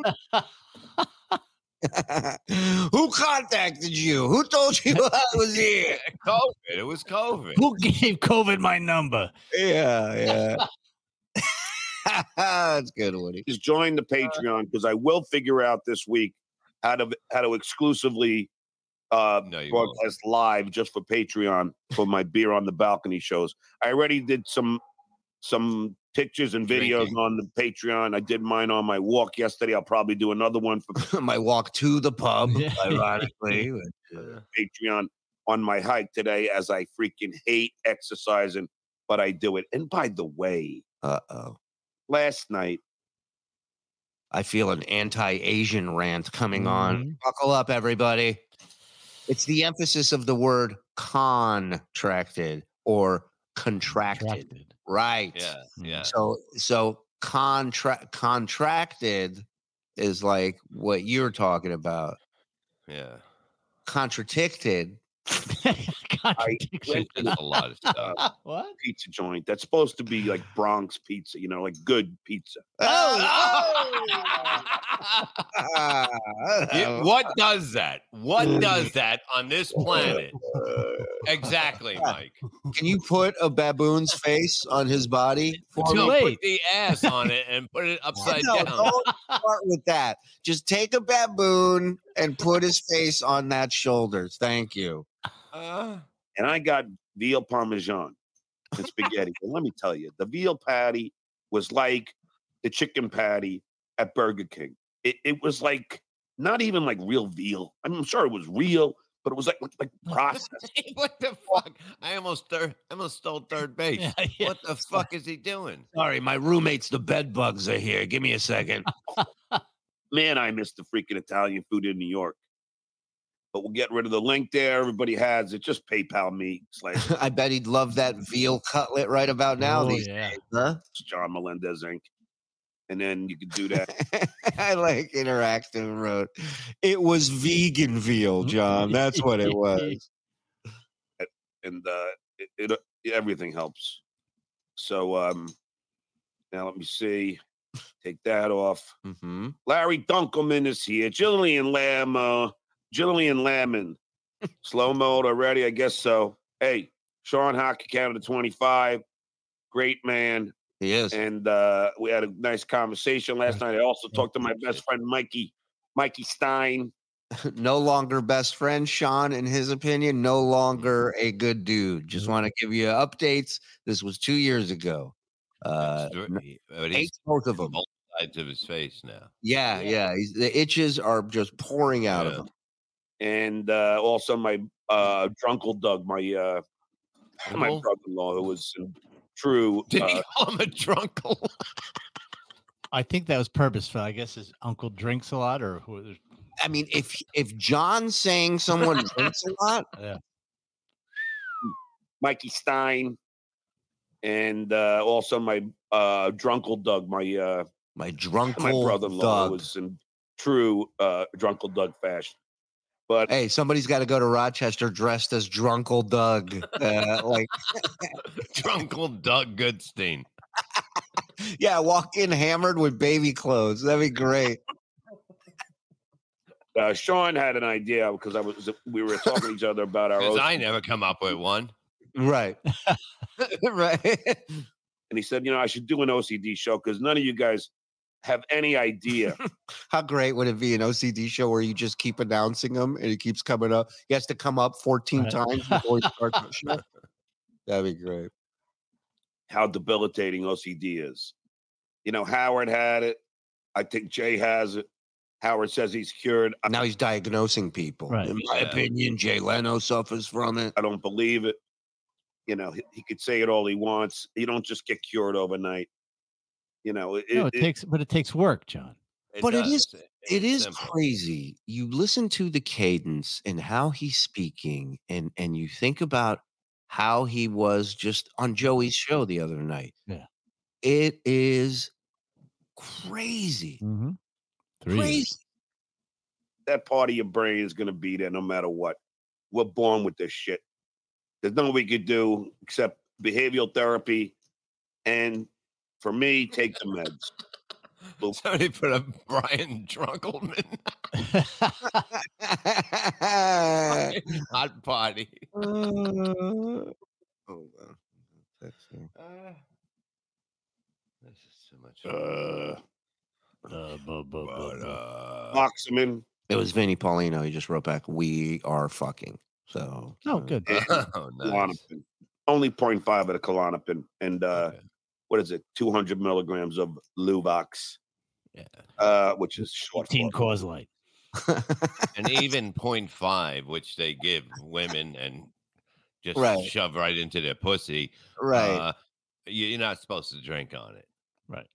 Speaker 4: in? Who contacted you? Who told you I was here?
Speaker 3: COVID. It was COVID.
Speaker 2: Who gave COVID my number?
Speaker 4: Yeah. That's good, Woody.
Speaker 6: Just join the Patreon because I will figure out this week how to exclusively broadcast live just for Patreon for my Beer on the Balcony shows. I already did some pictures and videos on the Patreon. I did mine on my walk yesterday. I'll probably do another one for
Speaker 4: my walk to the pub, ironically.
Speaker 6: Patreon on my hike today, as I freaking hate exercising, but I do it. And by the way, last night,
Speaker 4: I feel an anti-Asian rant coming on. Buckle up, everybody. It's the emphasis of the word contracted or contracted. Right.
Speaker 3: Yeah.
Speaker 4: So contracted is like what you're talking about.
Speaker 3: Yeah.
Speaker 4: Contradicted
Speaker 2: Contradiction.
Speaker 3: That's a lot of stuff.
Speaker 2: What?
Speaker 6: Pizza joint that's supposed to be like Bronx pizza, like good pizza.
Speaker 3: What does that? What does that on this planet? Exactly, Mike.
Speaker 4: Can you put a baboon's face on his body?
Speaker 3: Put the ass on it and put it upside down.
Speaker 4: Don't start with that. Just take a baboon and put his face on that shoulders. Thank you.
Speaker 6: And I got veal parmesan and spaghetti. And let me tell you, the veal patty was like the chicken patty at Burger King. It was like not even like real veal. I'm sure it was real, but it was like processed.
Speaker 3: What the fuck? I almost stole third base. Yeah. What the fuck is he doing?
Speaker 4: Sorry, my roommates, the bed bugs are here. Give me a second.
Speaker 6: Man, I miss the freaking Italian food in New York. But we'll get rid of the link there. Everybody has it. Just PayPal me.
Speaker 4: I bet he'd love that veal cutlet right about now. These days, huh?
Speaker 6: It's John Melendez Inc. And then you could do that.
Speaker 4: I like Interactive wrote. It was vegan veal, John. That's what it was.
Speaker 6: And everything helps. So now let me see. Take that off.
Speaker 4: Mm-hmm.
Speaker 6: Larry Dunkelman is here. Jillian Lamon. Slow mode already? I guess so. Hey, Sean Hockey Canada 25. Great man.
Speaker 4: He is.
Speaker 6: And we had a nice conversation last night. I also talked to my best friend, Mikey Stein.
Speaker 4: No longer best friend, Sean, in his opinion, no longer a good dude. Just want to give you updates. This was 2 years ago.
Speaker 3: He's
Speaker 4: both of them.
Speaker 3: Both sides of his face now.
Speaker 4: Yeah. The itches are just pouring out of him.
Speaker 6: And also my drunkle Doug, my brother-in-law, who was true.
Speaker 3: Did he call him a drunkle?
Speaker 2: I think that was purposeful. I guess his uncle drinks a lot, or who?
Speaker 4: I mean, if John's saying someone drinks a lot,
Speaker 2: yeah.
Speaker 6: Mikey Stein, and also my drunkle Doug, my brother-in-law was in true drunkle Doug fashion. But
Speaker 4: hey, somebody's got to go to Rochester dressed as Drunkle Doug, like
Speaker 3: Drunkle Doug Goodstein.
Speaker 4: Yeah, walk in hammered with baby clothes. That'd be great.
Speaker 6: Sean had an idea because we were talking to each other about our.
Speaker 3: Because I never come up with one.
Speaker 4: Right. Right.
Speaker 6: And he said, I should do an OCD show because none of you guys have any idea.
Speaker 4: How great would it be an OCD show where you just keep announcing him and he keeps coming up? He has to come up 14 times before he starts the show. That'd be great.
Speaker 6: How debilitating OCD is. Howard had it. I think Jay has it. Howard says he's cured.
Speaker 4: Now he's diagnosing people.
Speaker 2: Right.
Speaker 4: In my opinion, Jay Leno suffers from it.
Speaker 6: I don't believe it. He could say it all he wants. You don't just get cured overnight.
Speaker 2: It takes work, John.
Speaker 4: It is crazy. You listen to the cadence and how he's speaking, and you think about how he was just on Joey's show the other night.
Speaker 2: Yeah,
Speaker 4: it is crazy.
Speaker 2: Mm-hmm.
Speaker 4: Crazy.
Speaker 6: That part of your brain is going to be there no matter what. We're born with this shit. There's nothing we could do except behavioral therapy, and for me, take the meds.
Speaker 3: Somebody put a Brian Drunkleman. Hot party.
Speaker 4: Hold on.
Speaker 3: This is too much.
Speaker 6: Oxyman.
Speaker 4: It was Vinny Paulino. He just wrote back, "We are fucking." So,
Speaker 2: good.
Speaker 3: Oh, nice.
Speaker 6: Only 0.5 of the Klonopin, and what is it? 200 milligrams of Luvox.
Speaker 3: Yeah.
Speaker 6: Which is short.
Speaker 2: 15 Coors Light.
Speaker 3: And even 0.5, which they give women and just shove right into their pussy.
Speaker 4: Right.
Speaker 3: You're not supposed to drink on it.
Speaker 2: Right.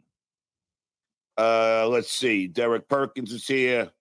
Speaker 6: Let's see. Derek Perkins is here.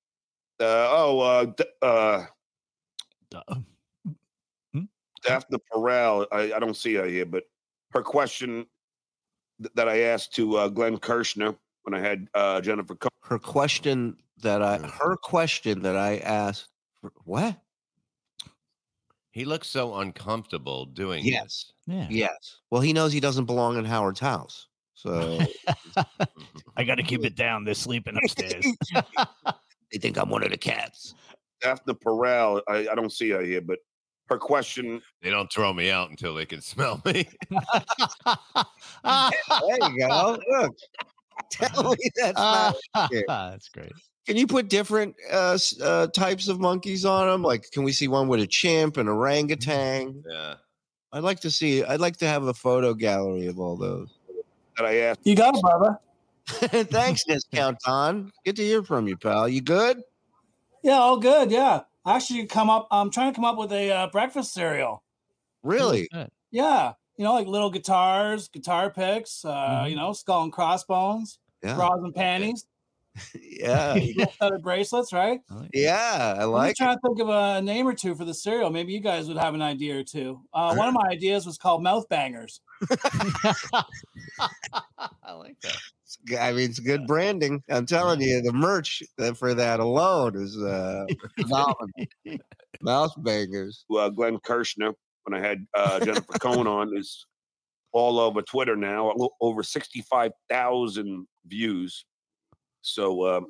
Speaker 6: Daphne Perel. I don't see her here, but her question that I asked to Glenn Kirshner when I had Jennifer.
Speaker 4: Her question that I asked. What?
Speaker 3: He looks so uncomfortable doing
Speaker 4: Yes.
Speaker 3: this.
Speaker 2: Yeah.
Speaker 4: Yes. Well, he knows he doesn't belong in Howard's house. So
Speaker 2: I got to keep it down. They're sleeping upstairs.
Speaker 4: they think I'm one of the cats.
Speaker 6: Daphne Perel, I don't see her here, but her question.
Speaker 3: They don't throw me out until they can smell me.
Speaker 4: There you go. Look. Tell me that's not.
Speaker 2: That's great.
Speaker 4: Can you put different types of monkeys on them? Like, can we see one with a chimp and orangutan?
Speaker 3: Yeah.
Speaker 4: I'd like to have a photo gallery of all those.
Speaker 6: That I asked.
Speaker 9: You got it, brother.
Speaker 4: Thanks, Discount Don. Good to hear from you, pal. You good?
Speaker 9: Yeah, all good. Yeah. Actually, I'm trying to come up with a breakfast cereal.
Speaker 4: Really?
Speaker 9: Yeah. Like little guitars, guitar picks, skull and crossbones, bras and panties.
Speaker 4: Yeah.
Speaker 9: Feather bracelets, right?
Speaker 4: Yeah, I like
Speaker 9: I'm trying to think of a name or two for the cereal. Maybe you guys would have an idea or two. One of my ideas was called Mouth Bangers.
Speaker 2: I like that.
Speaker 4: I mean, it's good branding. I'm telling you, the merch for that alone is phenomenal. Mouse bangers.
Speaker 6: Glenn Kirshner, when I had Jennifer Cohn on, is all over Twitter now. Over 65,000 views. So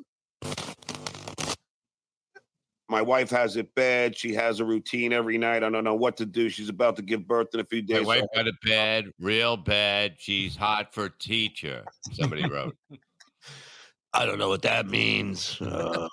Speaker 6: my wife has it bad. She has a routine every night. I don't know what to do. She's about to give birth in a few days.
Speaker 3: My wife got it bad, real bad. She's hot for teacher. Somebody wrote.
Speaker 4: I don't know what that means.
Speaker 6: I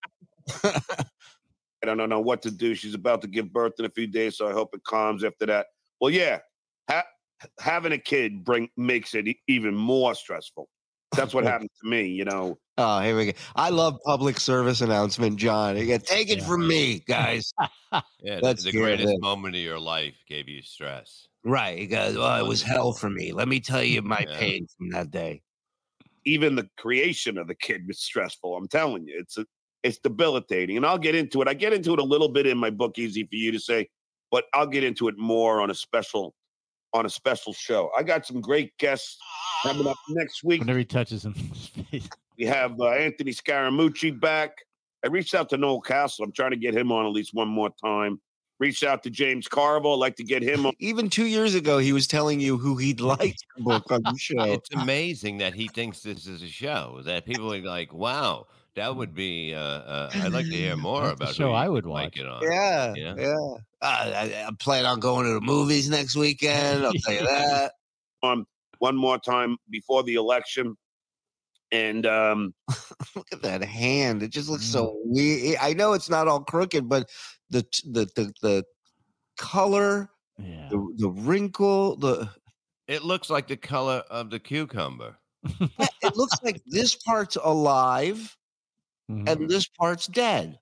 Speaker 6: don't know what to do. She's about to give birth in a few days, so I hope it calms after that. Well, yeah, having a kid makes it even more stressful. That's what happened to me,
Speaker 4: Oh, here we go. I love public service announcement, John. Take it from me, guys.
Speaker 3: Yeah, the greatest moment of your life gave you stress.
Speaker 4: Right. He goes, it was hell for me. Let me tell you my pain from that day.
Speaker 6: Even the creation of the kid was stressful. I'm telling you, it's debilitating. And I'll get into it. I get into it a little bit in my book, Easy for You to Say, but I'll get into it more on a special show. I got some great guests coming up next week.
Speaker 2: Whenever he touches him.
Speaker 6: We have Anthony Scaramucci back. I reached out to Noel Castle. I'm trying to get him on at least one more time. Reached out to James Carville. I'd like to get him on.
Speaker 4: Even 2 years ago, he was telling you who he'd like to book on the show.
Speaker 3: It's amazing that he thinks this is a show. That people are like, wow, that would be, I'd like to hear more
Speaker 2: That's
Speaker 3: about
Speaker 2: the show I would watch.
Speaker 3: It on.
Speaker 4: Yeah. I plan on going to the movies next weekend. I'll tell you that.
Speaker 6: One more time before the election. And
Speaker 4: look at that hand. It just looks so weird. I know it's not all crooked, but the color, the wrinkle,
Speaker 3: it looks like the color of the cucumber.
Speaker 4: It looks like this part's alive and this part's dead.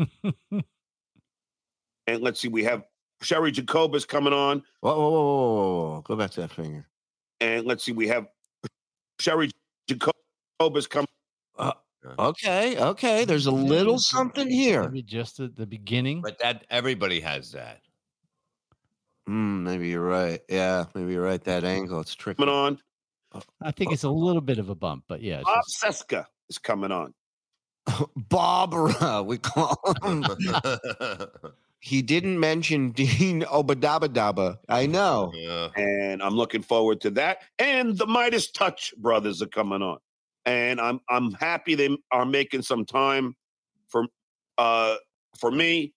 Speaker 6: And let's see, we have Sherry Jacobus coming on.
Speaker 4: Whoa. Go back to that finger.
Speaker 6: And let's see, we have Sherry Jacobus coming.
Speaker 4: Okay. There's a little something here.
Speaker 2: Maybe just at the beginning.
Speaker 3: But that everybody has that.
Speaker 4: Maybe you're right. Yeah, maybe you're right. That angle, it's tricky.
Speaker 6: Coming on.
Speaker 2: I think it's a little bit of a bump, but yeah.
Speaker 6: Bob Seska is coming on.
Speaker 4: Barbara, we call him. He didn't mention Dean Obadabadaba. I know.
Speaker 3: Yeah.
Speaker 6: And I'm looking forward to that. And the Midas Touch brothers are coming on. And I'm happy they are making some time for me.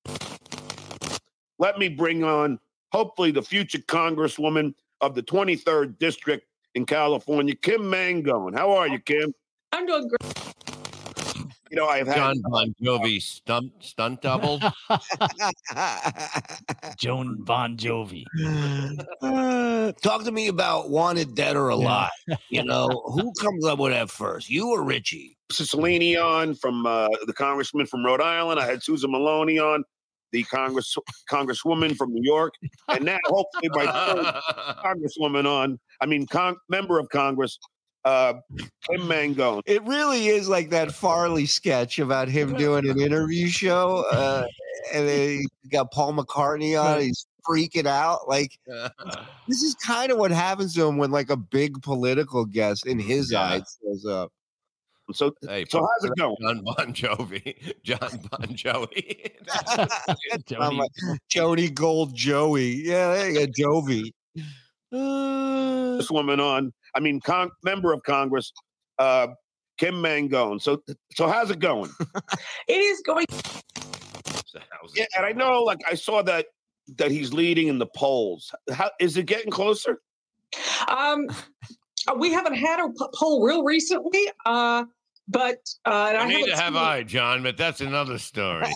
Speaker 6: Let me bring on hopefully the future Congresswoman of the 23rd District in California, Kim Mangone. How are you, Kim?
Speaker 10: I'm doing great.
Speaker 6: I've had
Speaker 3: John Bon Jovi stunt double.
Speaker 2: Joan Bon Jovi.
Speaker 4: Talk to me about Wanted Dead or Alive. Who comes up with that first? You or Richie?
Speaker 6: Cicilline on from the congressman from Rhode Island. I had Susan Maloney on, the congresswoman from New York, and now hopefully my third congresswoman on. Member of Congress. Kim Mangone.
Speaker 4: It really is like that Farley sketch about him doing an interview show, and then he got Paul McCartney on. He's freaking out. Like, this is kind of what happens to him when like a big political guest in his eyes shows up.
Speaker 6: So how's it going?
Speaker 3: John Bon Jovi. John Bon Jovi.
Speaker 4: Jody Gold Joey. Yeah, there you go, Jovi.
Speaker 6: This woman member of Congress, Kim Mangone. So how's it going?
Speaker 10: It is going.
Speaker 6: Yeah, and I know, like, I saw that he's leading in the polls. How is it getting closer?
Speaker 10: We haven't had a poll real recently, but
Speaker 3: neither have I, John. But that's another story.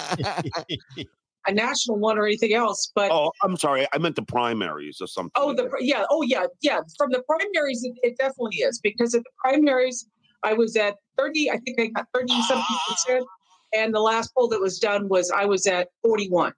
Speaker 10: A national one or anything else, but
Speaker 6: I'm sorry, I meant the primaries or something.
Speaker 10: From the primaries, it definitely is, because at the primaries I was at 30. I think I got 30-something%, and the last poll that was done I was at 41.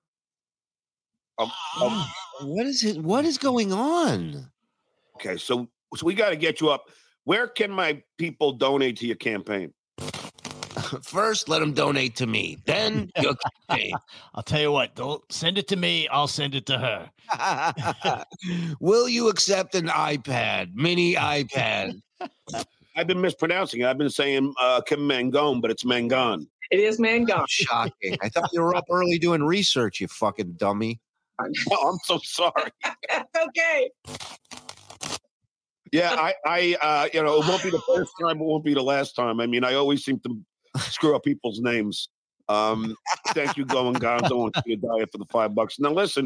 Speaker 4: What is it? What is going on?
Speaker 6: Okay, so we got to get you up. Where can my people donate to your campaign?
Speaker 4: First, let them donate to me. Then your campaign.
Speaker 2: I'll tell you what. Don't send it to me. I'll send it to her.
Speaker 4: Will you accept an iPad, mini iPad?
Speaker 6: I've been mispronouncing it. I've been saying Kim Mangone, but it's Mangone.
Speaker 10: It is Mangone.
Speaker 4: Shocking. I thought you were up early doing research, you fucking dummy.
Speaker 6: Oh, I'm so sorry.
Speaker 10: Okay.
Speaker 6: Yeah, I it won't be the first time, it won't be the last time. I mean, I always seem to screw up people's names. Thank you, Going Gonzo, and your diet for the $5. Now listen,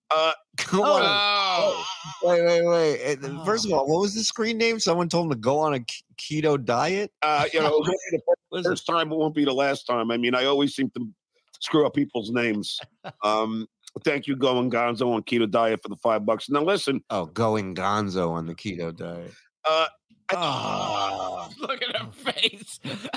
Speaker 4: wait. First of all, what was the screen name? Someone told him to go on a keto diet.
Speaker 6: It won't be the first time, it won't be the last time. I mean, I always seem to screw up people's names. Thank you, Going Gonzo, on keto diet for the $5. Now listen.
Speaker 4: Oh, Going Gonzo on the keto diet.
Speaker 3: Look at her face.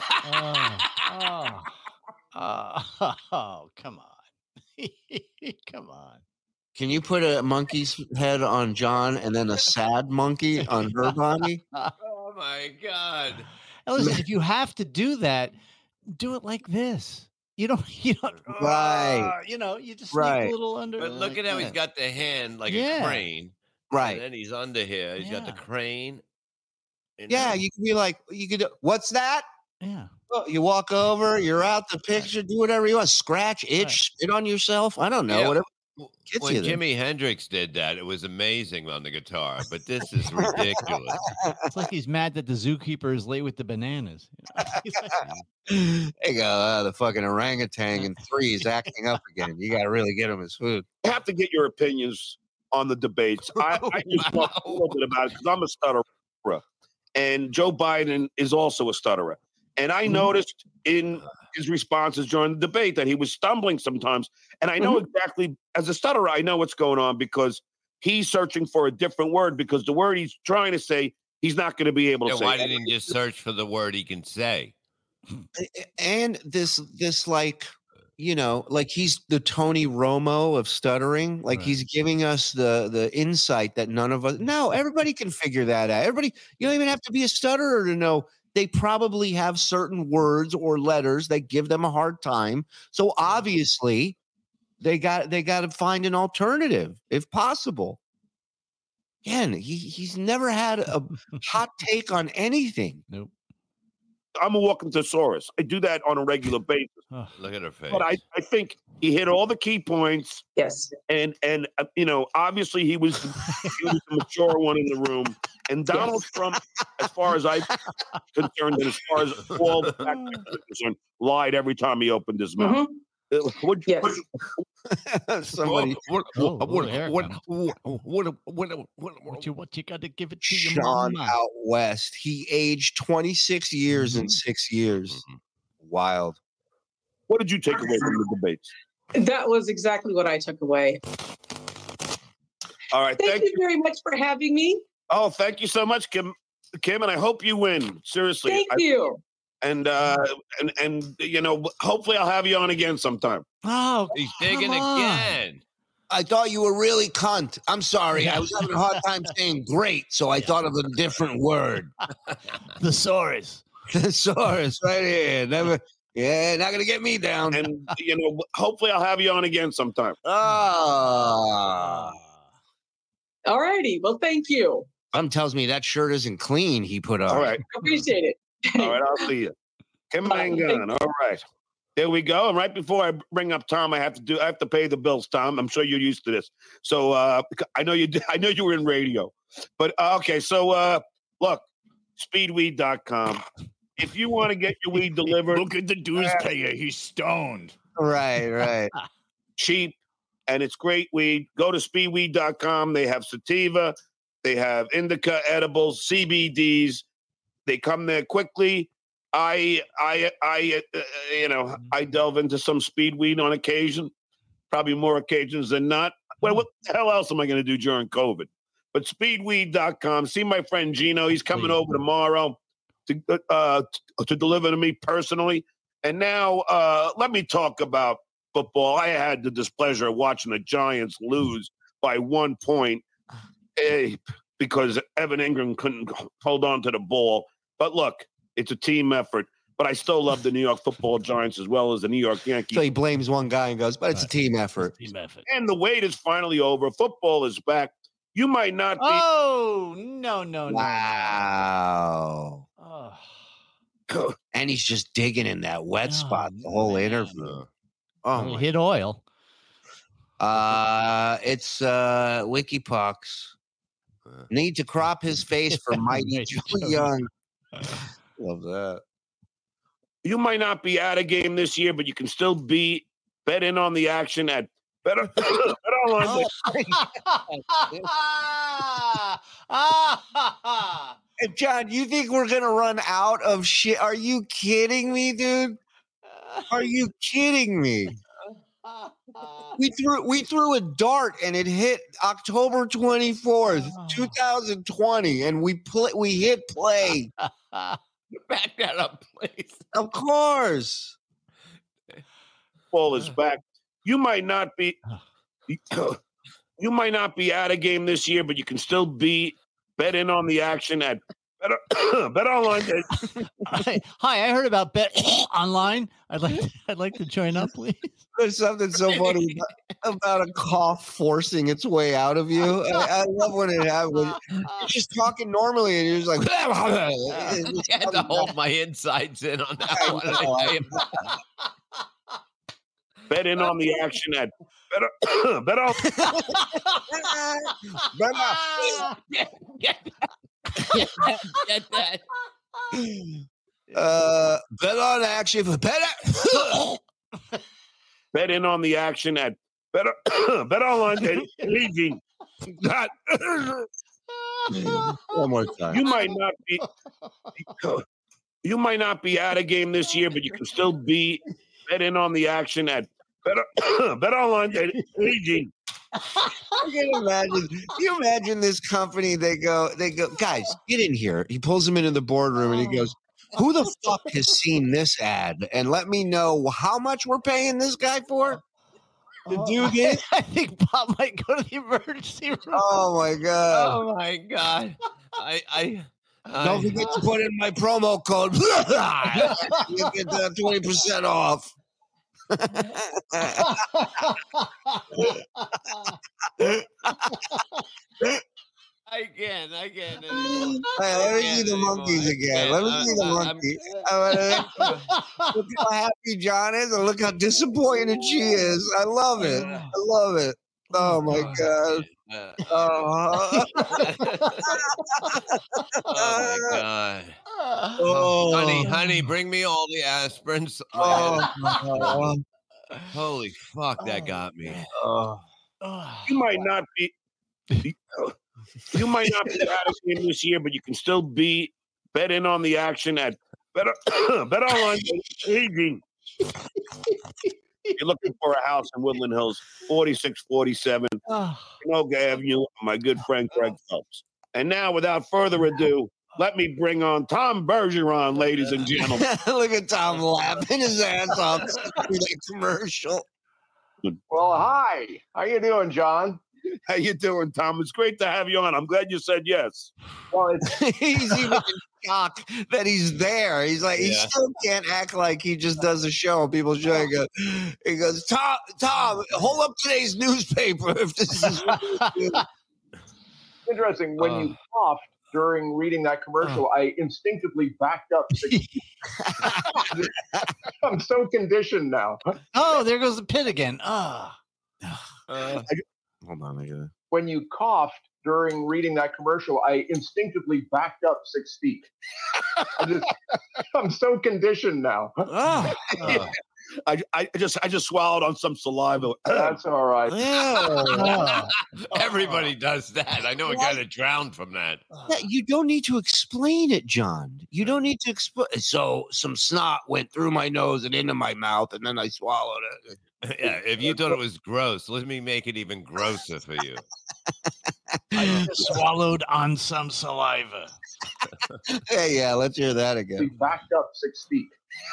Speaker 2: Come on. Come on.
Speaker 4: Can you put a monkey's head on John and then a sad monkey on her body?
Speaker 3: Oh my God.
Speaker 2: Now listen, if you have to do that, do it like this. You don't
Speaker 4: right.
Speaker 2: You just sneak a little under.
Speaker 3: But look at how he's got the hand like a crane.
Speaker 4: Right.
Speaker 3: And then he's under here. He's got the crane.
Speaker 4: Yeah, you can be like, what's that?
Speaker 2: Yeah.
Speaker 4: Well, you walk over, you're out the picture, do whatever you want. Scratch, itch, spit on yourself. I don't know.
Speaker 3: Yeah.
Speaker 4: Whatever.
Speaker 3: When Jimi Hendrix did that, it was amazing on the guitar, but this is ridiculous.
Speaker 2: It's like he's mad that the zookeeper is late with the bananas.
Speaker 4: There you go, the fucking orangutan in 3 is acting up again. You got to really get him his food.
Speaker 6: I have to get your opinions on the debates. I just talk a little bit about it because I'm a stutterer, and Joe Biden is also a stutterer. And I noticed in his responses during the debate that he was stumbling sometimes. And I know exactly, as a stutterer, I know what's going on because he's searching for a different word because the word he's trying to say, he's not going to be able to say.
Speaker 3: Why didn't he just search for the word he can say?
Speaker 4: And this like, like he's the Tony Romo of stuttering. Like he's giving us the insight that none of us. No, everybody can figure that out. Everybody, you don't even have to be a stutterer to know. They probably have certain words or letters that give them a hard time. So obviously, they got to find an alternative if possible. Again, he's never had a hot take on anything.
Speaker 2: Nope.
Speaker 6: I'm a walking thesaurus. I do that on a regular basis.
Speaker 3: Look at her face.
Speaker 6: But I think he hit all the key points.
Speaker 10: Yes.
Speaker 6: And obviously he was the mature one in the room. And Donald Trump, as far as I'm concerned, and as far as all the facts are concerned, lied every time he opened his mouth.
Speaker 4: Somebody.
Speaker 2: What you got to give it to your
Speaker 4: Sean
Speaker 2: mama.
Speaker 4: out west. He aged 26 years in 6 years. Wild.
Speaker 6: What did you take away from the debates?
Speaker 10: That was exactly what I took away.
Speaker 6: All right.
Speaker 10: Thank you very much for having me.
Speaker 6: Oh, thank you so much, Kim, and I hope you win. Seriously.
Speaker 10: Thank you.
Speaker 6: And hopefully I'll have you on again sometime.
Speaker 2: Oh,
Speaker 3: he's digging again.
Speaker 4: I thought you were really cunt. I'm sorry. I was having a hard time saying great, so I thought of a different word.
Speaker 2: Thesaurus.
Speaker 4: Thesaurus, right here. Never. Yeah, not gonna get me down.
Speaker 6: And hopefully I'll have you on again sometime.
Speaker 10: All righty. Well, thank you.
Speaker 4: Tells me that shirt isn't clean. He put on.
Speaker 6: All right.
Speaker 10: Appreciate it.
Speaker 6: All right, I'll see you. Kim Mangan. All right. There we go. And right before I bring up Tom, I have to pay the bills, Tom. I'm sure you're used to this. So I know you were in radio. But okay, so look, speedweed.com. If you want to get your weed delivered,
Speaker 8: look at the dues payer. He's stoned.
Speaker 4: Right.
Speaker 6: Cheap, and it's great weed. Go to speedweed.com. They have sativa, they have indica edibles, CBDs. They come there quickly. I delve into some speed weed on occasion, probably more occasions than not. Well, what the hell else am I going to do during COVID? But speedweed.com. See my friend Gino. He's coming over tomorrow to deliver to me personally. And now let me talk about football. I had the displeasure of watching the Giants lose by 1 point because Evan Ingram couldn't hold on to the ball. But look, it's a team effort. But I still love the New York Football Giants as well as the New York Yankees.
Speaker 4: So he blames one guy and goes, but it's a team effort.
Speaker 2: Team effort.
Speaker 6: And the wait is finally over. Football is back. You might not be.
Speaker 2: Oh, no.
Speaker 4: Wow.
Speaker 2: Oh.
Speaker 4: And he's just digging in that wet spot the whole interview. Oh,
Speaker 2: he hit oil.
Speaker 4: It's WikiPucks. Need to crop his face for Mighty Joe Young. Love that.
Speaker 6: You might not be out of game this year, but you can still bet in on the action at Better Online.
Speaker 4: Hey, John, you think we're gonna run out of shit? Are you kidding me, dude? Are you kidding me? We threw a dart and it hit October 24th, 2020, and we hit play.
Speaker 3: Back that up, please.
Speaker 4: Of course.
Speaker 6: Ball is back. You might not be out of game this year, but you can still bet in on the action at Bet Online.
Speaker 2: Hi, I heard about Bet Online. I'd like to join up, please.
Speaker 4: There's something so funny about a cough forcing its way out of you. I love when it happens. You're just talking normally, and you're just like.
Speaker 3: I had to hold my insides in on that one.
Speaker 6: Bet in on the action at Bet
Speaker 3: Get that.
Speaker 4: Bet on action for
Speaker 6: Bet in on the action at Bet Online.
Speaker 4: One more time.
Speaker 6: You might not be out of game this year, but you can still bet in on the action at Bet Online.
Speaker 4: Can you imagine this company? They go, guys, get in here. He pulls them into the boardroom and he goes, who the fuck has seen this ad? And let me know how much we're paying this guy for to do this.
Speaker 2: I think Bob might go to the emergency room.
Speaker 4: Oh my god.
Speaker 3: Oh my god.
Speaker 4: Don't forget to put in my promo code. You get 20% off.
Speaker 3: Again.
Speaker 4: Let me see the monkeys again. Let me see the monkey. Look how happy John is, and look how disappointed she is. I love it. Oh my god.
Speaker 3: Oh my god. Oh. Honey, bring me all the aspirins. Holy fuck, that got me.
Speaker 6: You might not be out of game this year, but you can still bet in on the action at Bet Online. You're looking for a house in Woodland Hills, 4647 Canoga Avenue. My good friend Craig Phelps. And now, without further ado, let me bring on Tom Bergeron, ladies and gentlemen.
Speaker 4: Look at Tom laughing his ass off through that commercial.
Speaker 11: Well, hi. How you doing, John?
Speaker 6: How you doing, Tom? It's great to have you on. I'm glad you said yes.
Speaker 11: Well,
Speaker 4: he's even in shock that he's there. He's like, he still can't act like he just does a show. People show he goes, Tom, hold up today's newspaper if this is
Speaker 11: interesting. When you coughed during reading that commercial, I instinctively backed up 6 feet. I'm so conditioned now.
Speaker 2: Oh, there goes the pit again.
Speaker 4: Hold on, I gotta...
Speaker 11: When you coughed during reading that commercial, I instinctively backed up 6 feet. I'm so conditioned now.
Speaker 6: I just swallowed on some saliva.
Speaker 11: That's all right.
Speaker 3: Everybody does that. I know a guy that drowned from that.
Speaker 4: Yeah, you don't need to explain it, John. You don't need to explain. So some snot went through my nose and into my mouth, and then I swallowed it.
Speaker 3: Yeah, if you thought it was gross, let me make it even grosser for you.
Speaker 2: I swallowed on some saliva.
Speaker 4: Yeah, let's hear that again.
Speaker 11: We backed up 6 feet.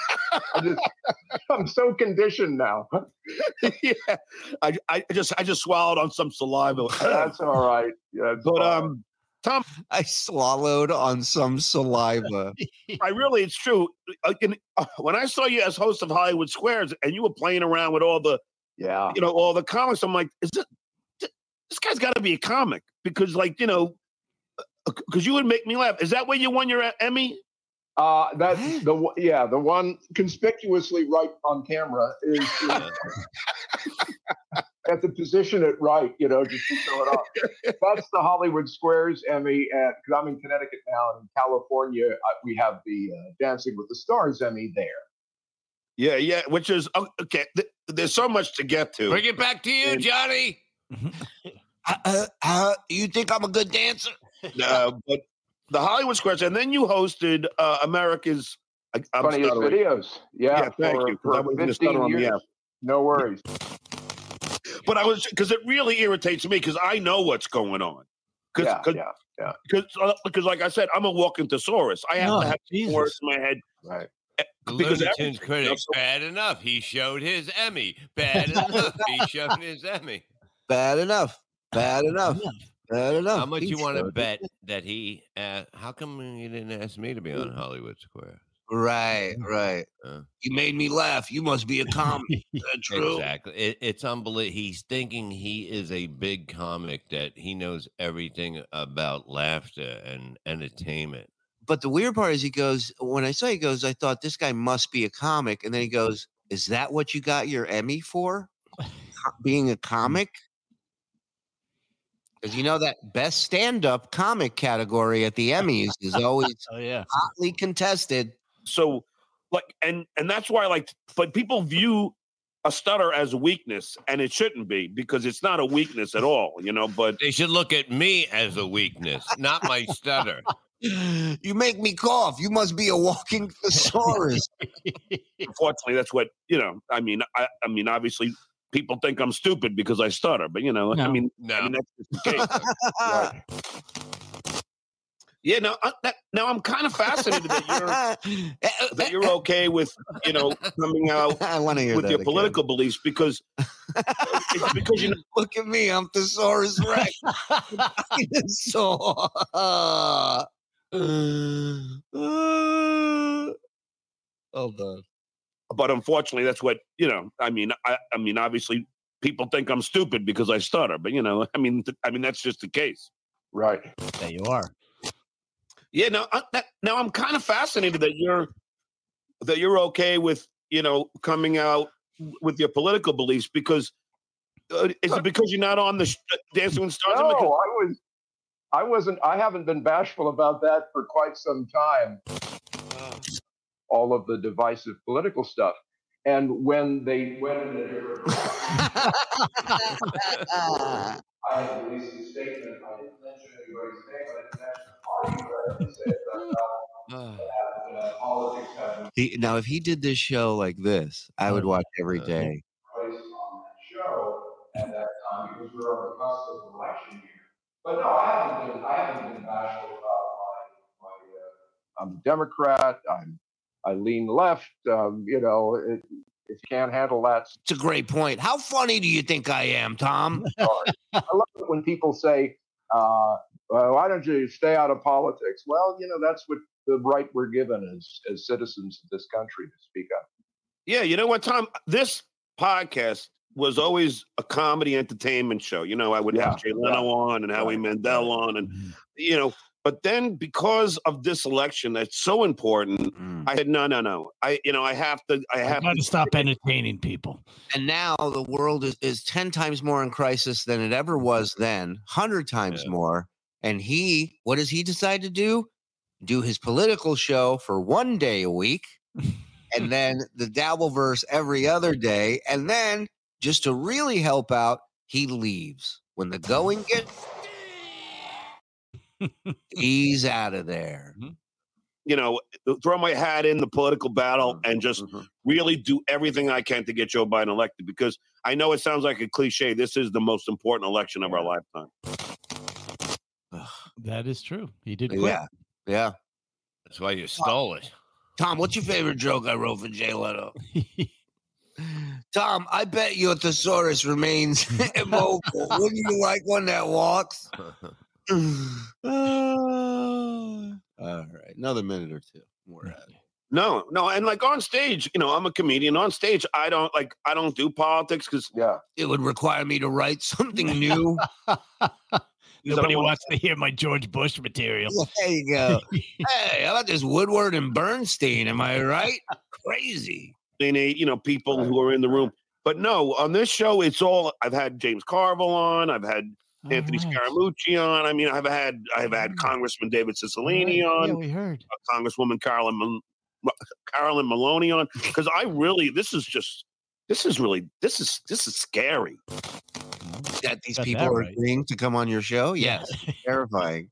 Speaker 11: I'm so conditioned now.
Speaker 6: Yeah, I just swallowed on some saliva.
Speaker 11: That's all right. Yeah,
Speaker 6: but Tom,
Speaker 4: I swallowed on some saliva.
Speaker 6: It's true. When I saw you as host of Hollywood Squares and you were playing around with all the, all the comics, I'm like, this guy's got to be a comic because, because you would make me laugh. Is that where you won your Emmy?
Speaker 11: That's the one conspicuously right on camera is at the position at right, just to show it off. That's the Hollywood Squares Emmy, and because I'm in Connecticut now, and in California we have the Dancing with the Stars Emmy there.
Speaker 6: Yeah, which is okay. There's so much to get to.
Speaker 3: Bring it back to you, Johnny.
Speaker 4: You think I'm a good dancer?
Speaker 6: No, but the Hollywood Squares, and then you hosted America's
Speaker 11: Funniest Videos. Yeah,
Speaker 6: thank you.
Speaker 11: For 15 years. No worries.
Speaker 6: But because it really irritates me because I know what's going on. Because, like I said, I'm a walking thesaurus. I have to have words in my head.
Speaker 11: Right.
Speaker 6: Because
Speaker 3: Looney critics, bad enough. He showed his Emmy. Bad enough. He showed his Emmy.
Speaker 4: Bad enough. Bad enough. Bad enough.
Speaker 3: How much you want to bet that he? How come you didn't ask me to be on Hollywood Square?
Speaker 4: Right. You made me laugh. You must be a comic. True.
Speaker 3: Exactly. It's unbelievable. He's thinking he is a big comic, that he knows everything about laughter and entertainment.
Speaker 4: But the weird part is when I saw he goes, I thought this guy must be a comic. And then he goes, is that what you got your Emmy for? Being a comic? Because that best stand-up comic category at the Emmys is always hotly contested.
Speaker 6: So, and that's why, but people view a stutter as a weakness, and it shouldn't be because it's not a weakness at all, But
Speaker 3: they should look at me as a weekness, not my stutter.
Speaker 4: You make me cough. You must be a walking thesaurus.
Speaker 6: Unfortunately, that's what I mean, obviously. People think I'm stupid because I stutter, but
Speaker 3: no.
Speaker 6: I mean that's just the case. Right. Yeah, now I'm kind of fascinated that you're okay with coming out
Speaker 4: I want to hear
Speaker 6: with
Speaker 4: that
Speaker 6: your political beliefs because it's because
Speaker 4: look at me, I'm Thesaurus Rex. Hold on.
Speaker 6: But unfortunately, that's what I mean, obviously, people think I'm stupid because I stutter. But I mean, that's just the case,
Speaker 11: right?
Speaker 2: There you are.
Speaker 6: Yeah. Now I'm kind of fascinated that you're okay with coming out with your political beliefs because is it because you're not on the Dancing with the Stars?
Speaker 11: No, I wasn't. I haven't been bashful about that for quite some time. All of the divisive political stuff. And when they went in a different I released a statement. I didn't mention anybody's name. I didn't mention the party, but I said politics have
Speaker 4: now, if he did this show like this, I would watch every day.
Speaker 11: Place on that show at that time because we were on the cusp of election year. But no, I haven't been bashful about my I'm a Democrat. I lean left. If you can't handle that.
Speaker 4: It's a great point. How funny do you think I am, Tom?
Speaker 11: I love it when people say, why don't you stay out of politics? Well, that's what the right we're given as citizens of this country to speak up.
Speaker 6: Yeah, you know what, Tom? This podcast was always a comedy entertainment show. I would have Jay Leno on and Howie Mandel on. And, But then because of this election that's so important, I said, no. I have to
Speaker 2: stop entertaining people.
Speaker 4: And now the world is 10 times more in crisis than it ever was then, 100 times more. And what does he decide to do? Do his political show for 1 day a week, and then the Dabbleverse every other day. And then just to really help out, he leaves. When the going gets, he's out of there.
Speaker 6: Throw my hat in the political battle and just really do everything I can to get Joe Biden elected, because I know it sounds like a cliche. This is the most important election of our lifetime.
Speaker 2: That is true. He did quit.
Speaker 4: Yeah.
Speaker 3: That's why you stole it.
Speaker 4: Tom, what's your favorite joke I wrote for Jay Leno? Tom, I bet your thesaurus remains immobile. Wouldn't you like one that walks? All right, another minute or two. We're at it.
Speaker 6: No, and like on stage, I'm a comedian. On stage, I don't do politics because
Speaker 4: it would require me to write something new.
Speaker 2: Nobody wants to hear my George Bush material.
Speaker 4: There you go. Hey, how about this Woodward and Bernstein? Am I right? Crazy.
Speaker 6: People who are in the room. But no, on this show, it's all. I've had James Carville on. I've had Anthony Scaramucci on. I mean, I've had Congressman David Cicilline on.
Speaker 2: Yeah, we heard.
Speaker 6: Congresswoman Carolyn Maloney on. Because this is scary.
Speaker 4: That these people are agreeing to come on your show? Yes. Terrifying.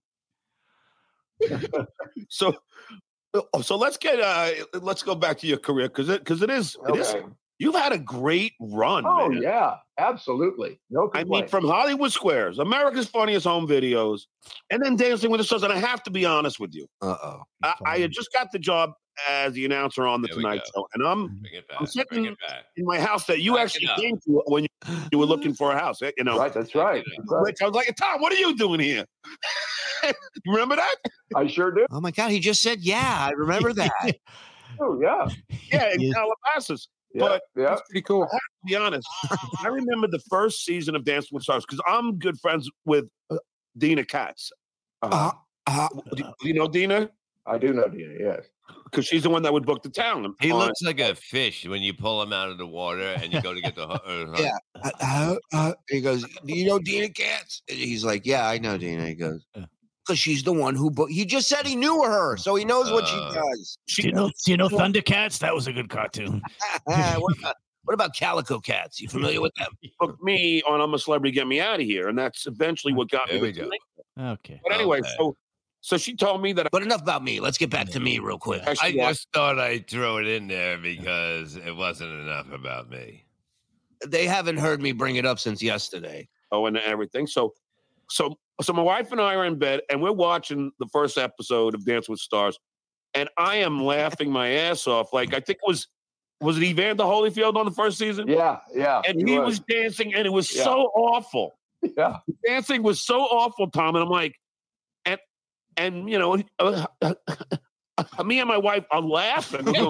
Speaker 6: So let's go back to your career, because it is you've had a great run.
Speaker 11: Oh
Speaker 6: man.
Speaker 11: Yeah, absolutely. No complaint.
Speaker 6: I mean, from Hollywood Squares, America's Funniest Home Videos, and then Dancing with the Stars. And I have to be honest with you. I had just got the job as the announcer on the Tonight Show, and I'm sitting in my house that you actually came to when you were looking for a house.
Speaker 11: Right, that's right.
Speaker 6: I was like, Tom, what are you doing here? You remember that?
Speaker 11: I sure do.
Speaker 4: Oh my God, he just said, yeah, I remember that.
Speaker 11: Oh yeah,
Speaker 6: in Calabasas. But that's pretty cool. I have to be honest. I remember the first season of Dancing with Stars because I'm good friends with Dina Katz. Do you know Dina?
Speaker 11: I do know Dina, yes.
Speaker 6: Because she's the one that would book the town.
Speaker 3: He looks like a fish when you pull him out of the water and you go to get the.
Speaker 4: He goes, do you know Dina Katz? And he's like, yeah, I know Dina. He goes, because she's the one who booked. He just said he knew her, so he knows what she does.
Speaker 2: Do you know Thundercats? That was a good cartoon.
Speaker 4: What about Calico Cats? You familiar with them?
Speaker 6: Booked me on I'm a Celebrity, Get Me Out of Here, and that's eventually what got me.
Speaker 2: Okay.
Speaker 6: But anyway, so she told me that.
Speaker 4: But enough about me. Let's get back to me real quick.
Speaker 3: I just thought I'd throw it in there because it wasn't enough about me.
Speaker 4: They haven't heard me bring it up since yesterday.
Speaker 6: Oh, and everything. So my wife and I are in bed, and we're watching the first episode of Dance with Stars, and I am laughing my ass off. Like, I think was it Evander Holyfield on the first season?
Speaker 11: Yeah.
Speaker 6: And he was dancing, and it was so awful.
Speaker 11: Yeah.
Speaker 6: The dancing was so awful, Tom, and I'm like, and me and my wife are laughing.
Speaker 4: Hey,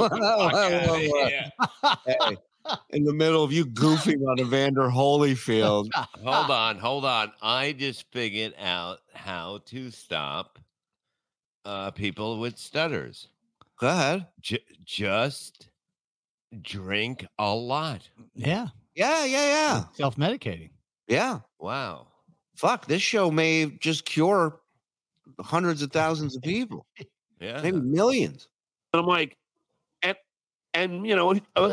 Speaker 4: in the middle of you goofing on Evander Holyfield.
Speaker 3: Hold on. I just figured out how to stop people with stutters.
Speaker 4: Go ahead.
Speaker 3: Just drink a lot.
Speaker 2: Yeah. Self-medicating.
Speaker 4: Yeah.
Speaker 3: Wow.
Speaker 4: Fuck, this show may just cure hundreds of thousands of people.
Speaker 3: Yeah.
Speaker 4: Maybe millions.
Speaker 6: And I'm like, and me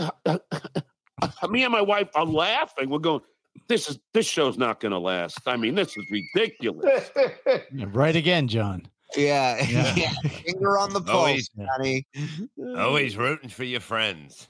Speaker 6: and my wife are laughing. We're going, this show's not going to last. I mean, this is ridiculous.
Speaker 2: Right again, John.
Speaker 4: Yeah. Finger on the pulse, honey.
Speaker 3: Always rooting for your friends.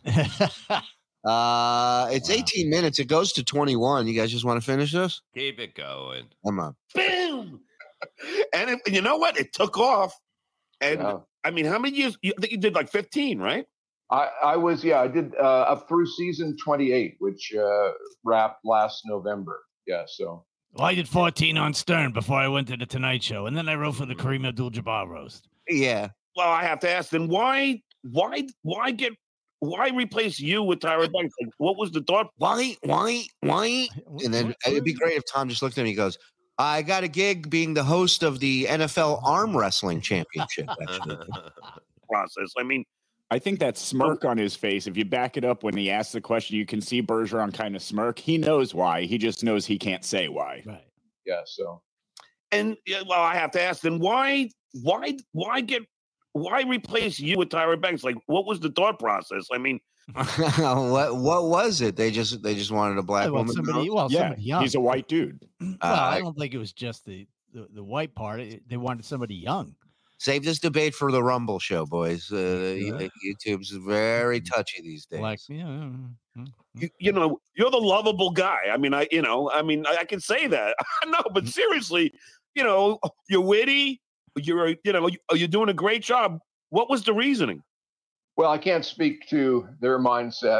Speaker 4: It's 18 minutes. It goes to 21. You guys just want to finish this?
Speaker 3: Keep it going.
Speaker 4: Come on.
Speaker 6: Boom. And you know what? It took off. And I mean, how many years? I think you did like 15, right?
Speaker 11: I did up through season 28, which wrapped last November. Yeah, so.
Speaker 2: Well, I did 14 on Stern before I went to the Tonight Show, and then I wrote for the Kareem Abdul-Jabbar roast.
Speaker 4: Yeah.
Speaker 6: Well, I have to ask then, why replace you with Tyra Banks? Like, what was the thought?
Speaker 4: Why? And then it'd be great if Tom just looked at me and goes, I got a gig being the host of the NFL Arm Wrestling Championship. Actually,
Speaker 6: process. I mean,
Speaker 8: I think that smirk on his face, if you back it up when he asks the question, you can see Bergeron kind of smirk. He knows why. He just knows he can't say why.
Speaker 2: Right.
Speaker 11: Yeah. So,
Speaker 6: and well, I have to ask then why replace you with Tyra Banks? Like, what was the thought process? I mean,
Speaker 4: what was it? They just wanted a black woman.
Speaker 2: Somebody young.
Speaker 8: He's a white dude.
Speaker 2: Well, I don't think it was just the white part. They wanted somebody young.
Speaker 4: Save this debate for the Rumble show, boys. YouTube's very touchy these days.
Speaker 2: Like,
Speaker 6: you know, you're the lovable guy. I mean, I can say that. No, but seriously, you know, you're witty. You're doing a great job. What was the reasoning?
Speaker 11: Well, I can't speak to their mindset.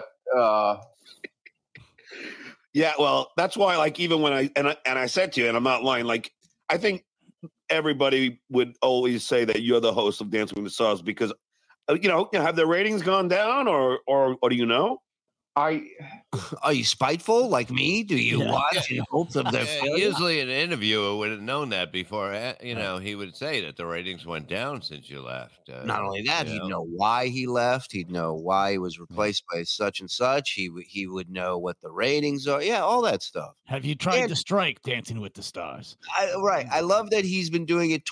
Speaker 6: Yeah, well, that's why, like, even when I said to you, and I'm not lying, like, I think everybody would always say that you're the host of Dancing with the Stars because, have their ratings gone down or do you know?
Speaker 4: Are you spiteful like me? Do you watch in hopes of their
Speaker 3: usually an interviewer would have known that before, he would say that the ratings went down since you left.
Speaker 4: Not only that, he'd know why he left. He'd know why he was replaced by such and such. He would know what the ratings are. Yeah, all that stuff.
Speaker 2: Have you tried to strike Dancing with the Stars?
Speaker 4: Right. I love that he's been doing it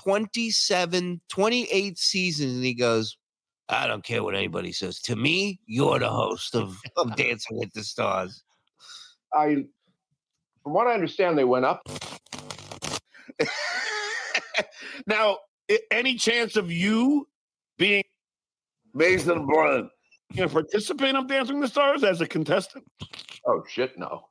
Speaker 4: 28 seasons, and he goes, I don't care what anybody says. To me, you're the host of Dancing with the Stars.
Speaker 11: From what I understand, they went up.
Speaker 6: Now, any chance of you being Mason Brown, participate of Dancing with the Stars as a contestant?
Speaker 11: Oh shit, no.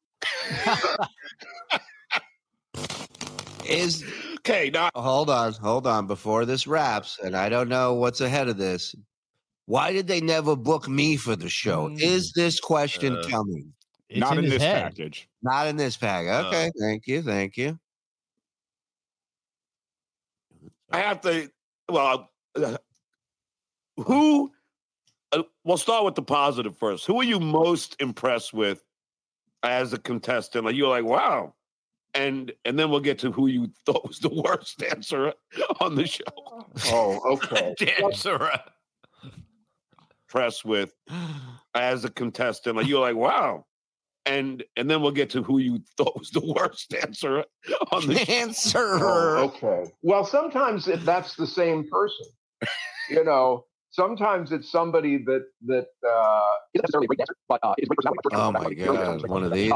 Speaker 4: Okay, now hold on before this wraps, and I don't know what's ahead of this. Why did they never book me for the show? Is this question coming?
Speaker 8: Not in this package.
Speaker 4: Not in this package. Okay, thank you.
Speaker 6: I have to. Well, we'll start with the positive first. Who are you most impressed with as a contestant? Like, you're like, wow. And then we'll get to who you thought was the worst dancer on the show.
Speaker 11: Oh, okay.
Speaker 3: Dancer.
Speaker 6: Impressed with as a contestant. Like, you're like, wow. And then we'll get to who you thought was the worst dancer on the
Speaker 4: show.
Speaker 11: Oh, okay. Well, sometimes that's the same person. Sometimes it's somebody that isn't necessarily a great dancer, but is a great personality.
Speaker 4: Oh my God, one of these.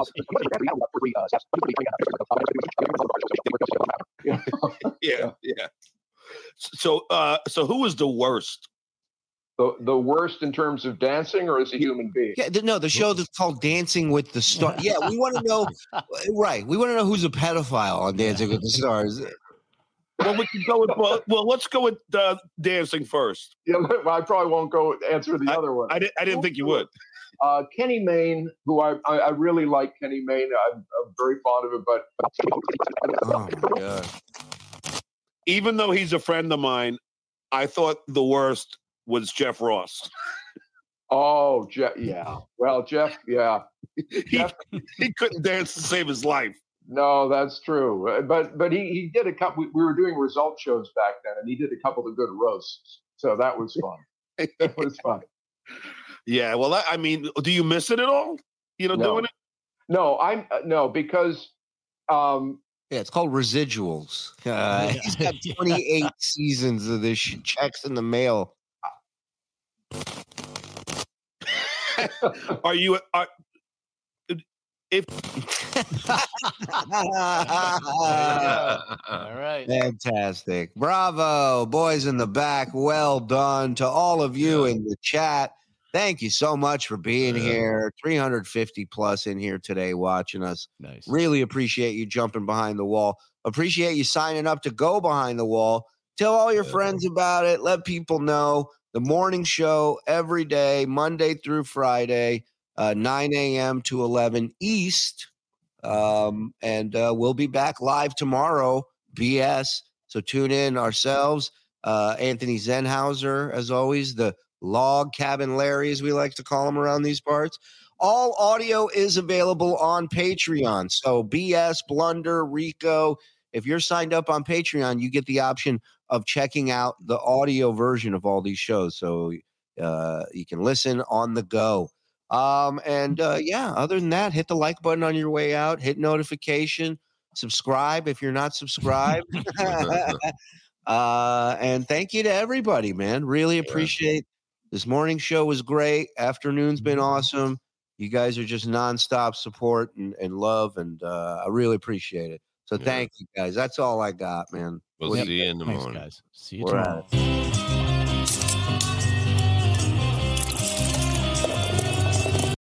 Speaker 6: Yeah. So who was the worst?
Speaker 11: The worst in terms of dancing, or as a human being?
Speaker 4: Yeah, no, the show that's called Dancing with the Stars. Yeah, we want to know. Right, we want to know who's a pedophile on Dancing with the Stars.
Speaker 6: Well, we can go with let's go with dancing first.
Speaker 11: Yeah, well, I probably won't go answer the other one.
Speaker 6: I didn't think you would.
Speaker 11: Kenny Mayne, who I really like Kenny Mayne. I'm very fond of him, but
Speaker 4: oh my God.
Speaker 6: Even though he's a friend of mine, I thought the worst was Jeff Ross.
Speaker 11: Oh, Jeff, yeah. Well, Jeff, yeah.
Speaker 6: He couldn't dance to save his life.
Speaker 11: No, that's true. But he did a couple. We were doing result shows back then, and he did a couple of good roasts. So that was fun. That was fun.
Speaker 6: Yeah. Well, I mean, do you miss it at all? Doing it?
Speaker 11: No, because
Speaker 4: yeah, it's called Residuals. He's got 28 seasons of this checks in the mail.
Speaker 6: Are you? If
Speaker 2: all right,
Speaker 4: fantastic, bravo, boys in the back. Well done to all of you in the chat. Thank you so much for being here. 350 plus in here today watching us.
Speaker 2: Nice.
Speaker 4: Really appreciate you jumping behind the wall. Appreciate you signing up to go behind the wall. Tell all your friends about it. Let people know. The morning show every day, Monday through Friday, 9 a.m. to 11 East. And we'll be back live tomorrow, BS. So tune in ourselves. Anthony Zenhauser, as always, the Log Cabin Larry, as we like to call him around these parts. All audio is available on Patreon. So BS, Blunder, Rico, if you're signed up on Patreon, you get the option of checking out the audio version of all these shows. So you can listen on the go. Yeah, other than that, hit the like button on your way out, hit notification, subscribe if you're not subscribed. And thank you to everybody, man. Really appreciate this morning show was great. Afternoon's been awesome. You guys are just nonstop support and love, and I really appreciate it. So thank you guys. That's all I got, man.
Speaker 3: We'll see you in the morning.
Speaker 2: Thanks, guys. See you tomorrow.